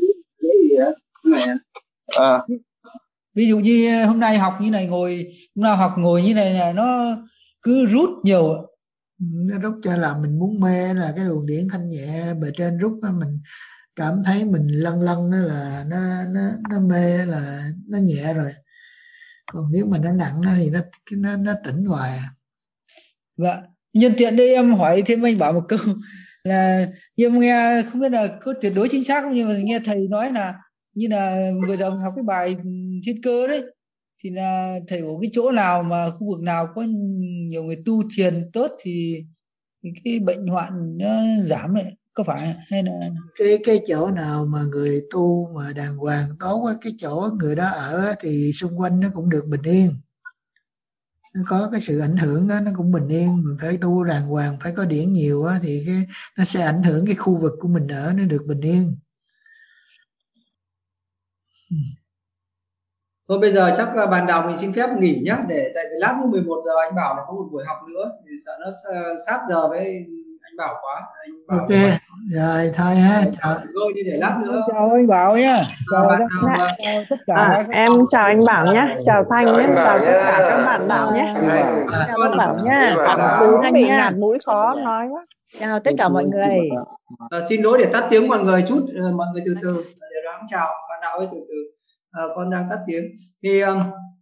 Ví dụ như hôm nay học như này, ngồi như này là nó cứ rút nhiều. Nó rút cho là mình muốn mê, là cái luồng điển thanh nhẹ bề trên rút đó, mình cảm thấy mình lăn đó là nó mê, là nó nhẹ rồi. Còn nếu mà nó nặng thì nó tỉnh hoài. Dạ, nhân tiện đây em hỏi thêm anh Bảo một câu là em nghe không biết là có tuyệt đối chính xác không, nhưng mà nghe thầy nói là như là vừa giờ mình học cái bài thiên cơ đấy, thì là thầy ở cái chỗ nào mà khu vực nào có nhiều người tu thiền tốt thì cái bệnh hoạn nó giảm này, có phải hay là cái chỗ nào mà người tu mà đàng hoàng tốt, cái chỗ người đó ở thì xung quanh nó cũng được bình yên, nó có cái sự ảnh hưởng đó, nó cũng bình yên. Mình phải tu đàng hoàng, phải có điển nhiều á, thì nó sẽ ảnh hưởng cái khu vực của mình ở nó được bình yên. Thôi bây giờ chắc bàn đạo mình xin phép nghỉ nhé, để tại vì lát lúc 11 giờ anh Bảo là có một buổi học nữa, thì sợ nó sát giờ với anh Bảo quá. Anh Bảo ok rồi thôi ha, chào rồi đi để lát nữa. Chào anh Bảo nhá. Chào tất cả em chào anh Bảo nhé, chào Thanh nhé, chào tất cả các bạn đạo nhé. Chào các bạn nhé, anh bị ngạt mũi khó nói quá. Chào tất cả mọi người. Xin lỗi để tắt tiếng mọi người chút, mọi người từ từ để đón chào bạn đạo ơi, từ từ con đang tắt tiếng thì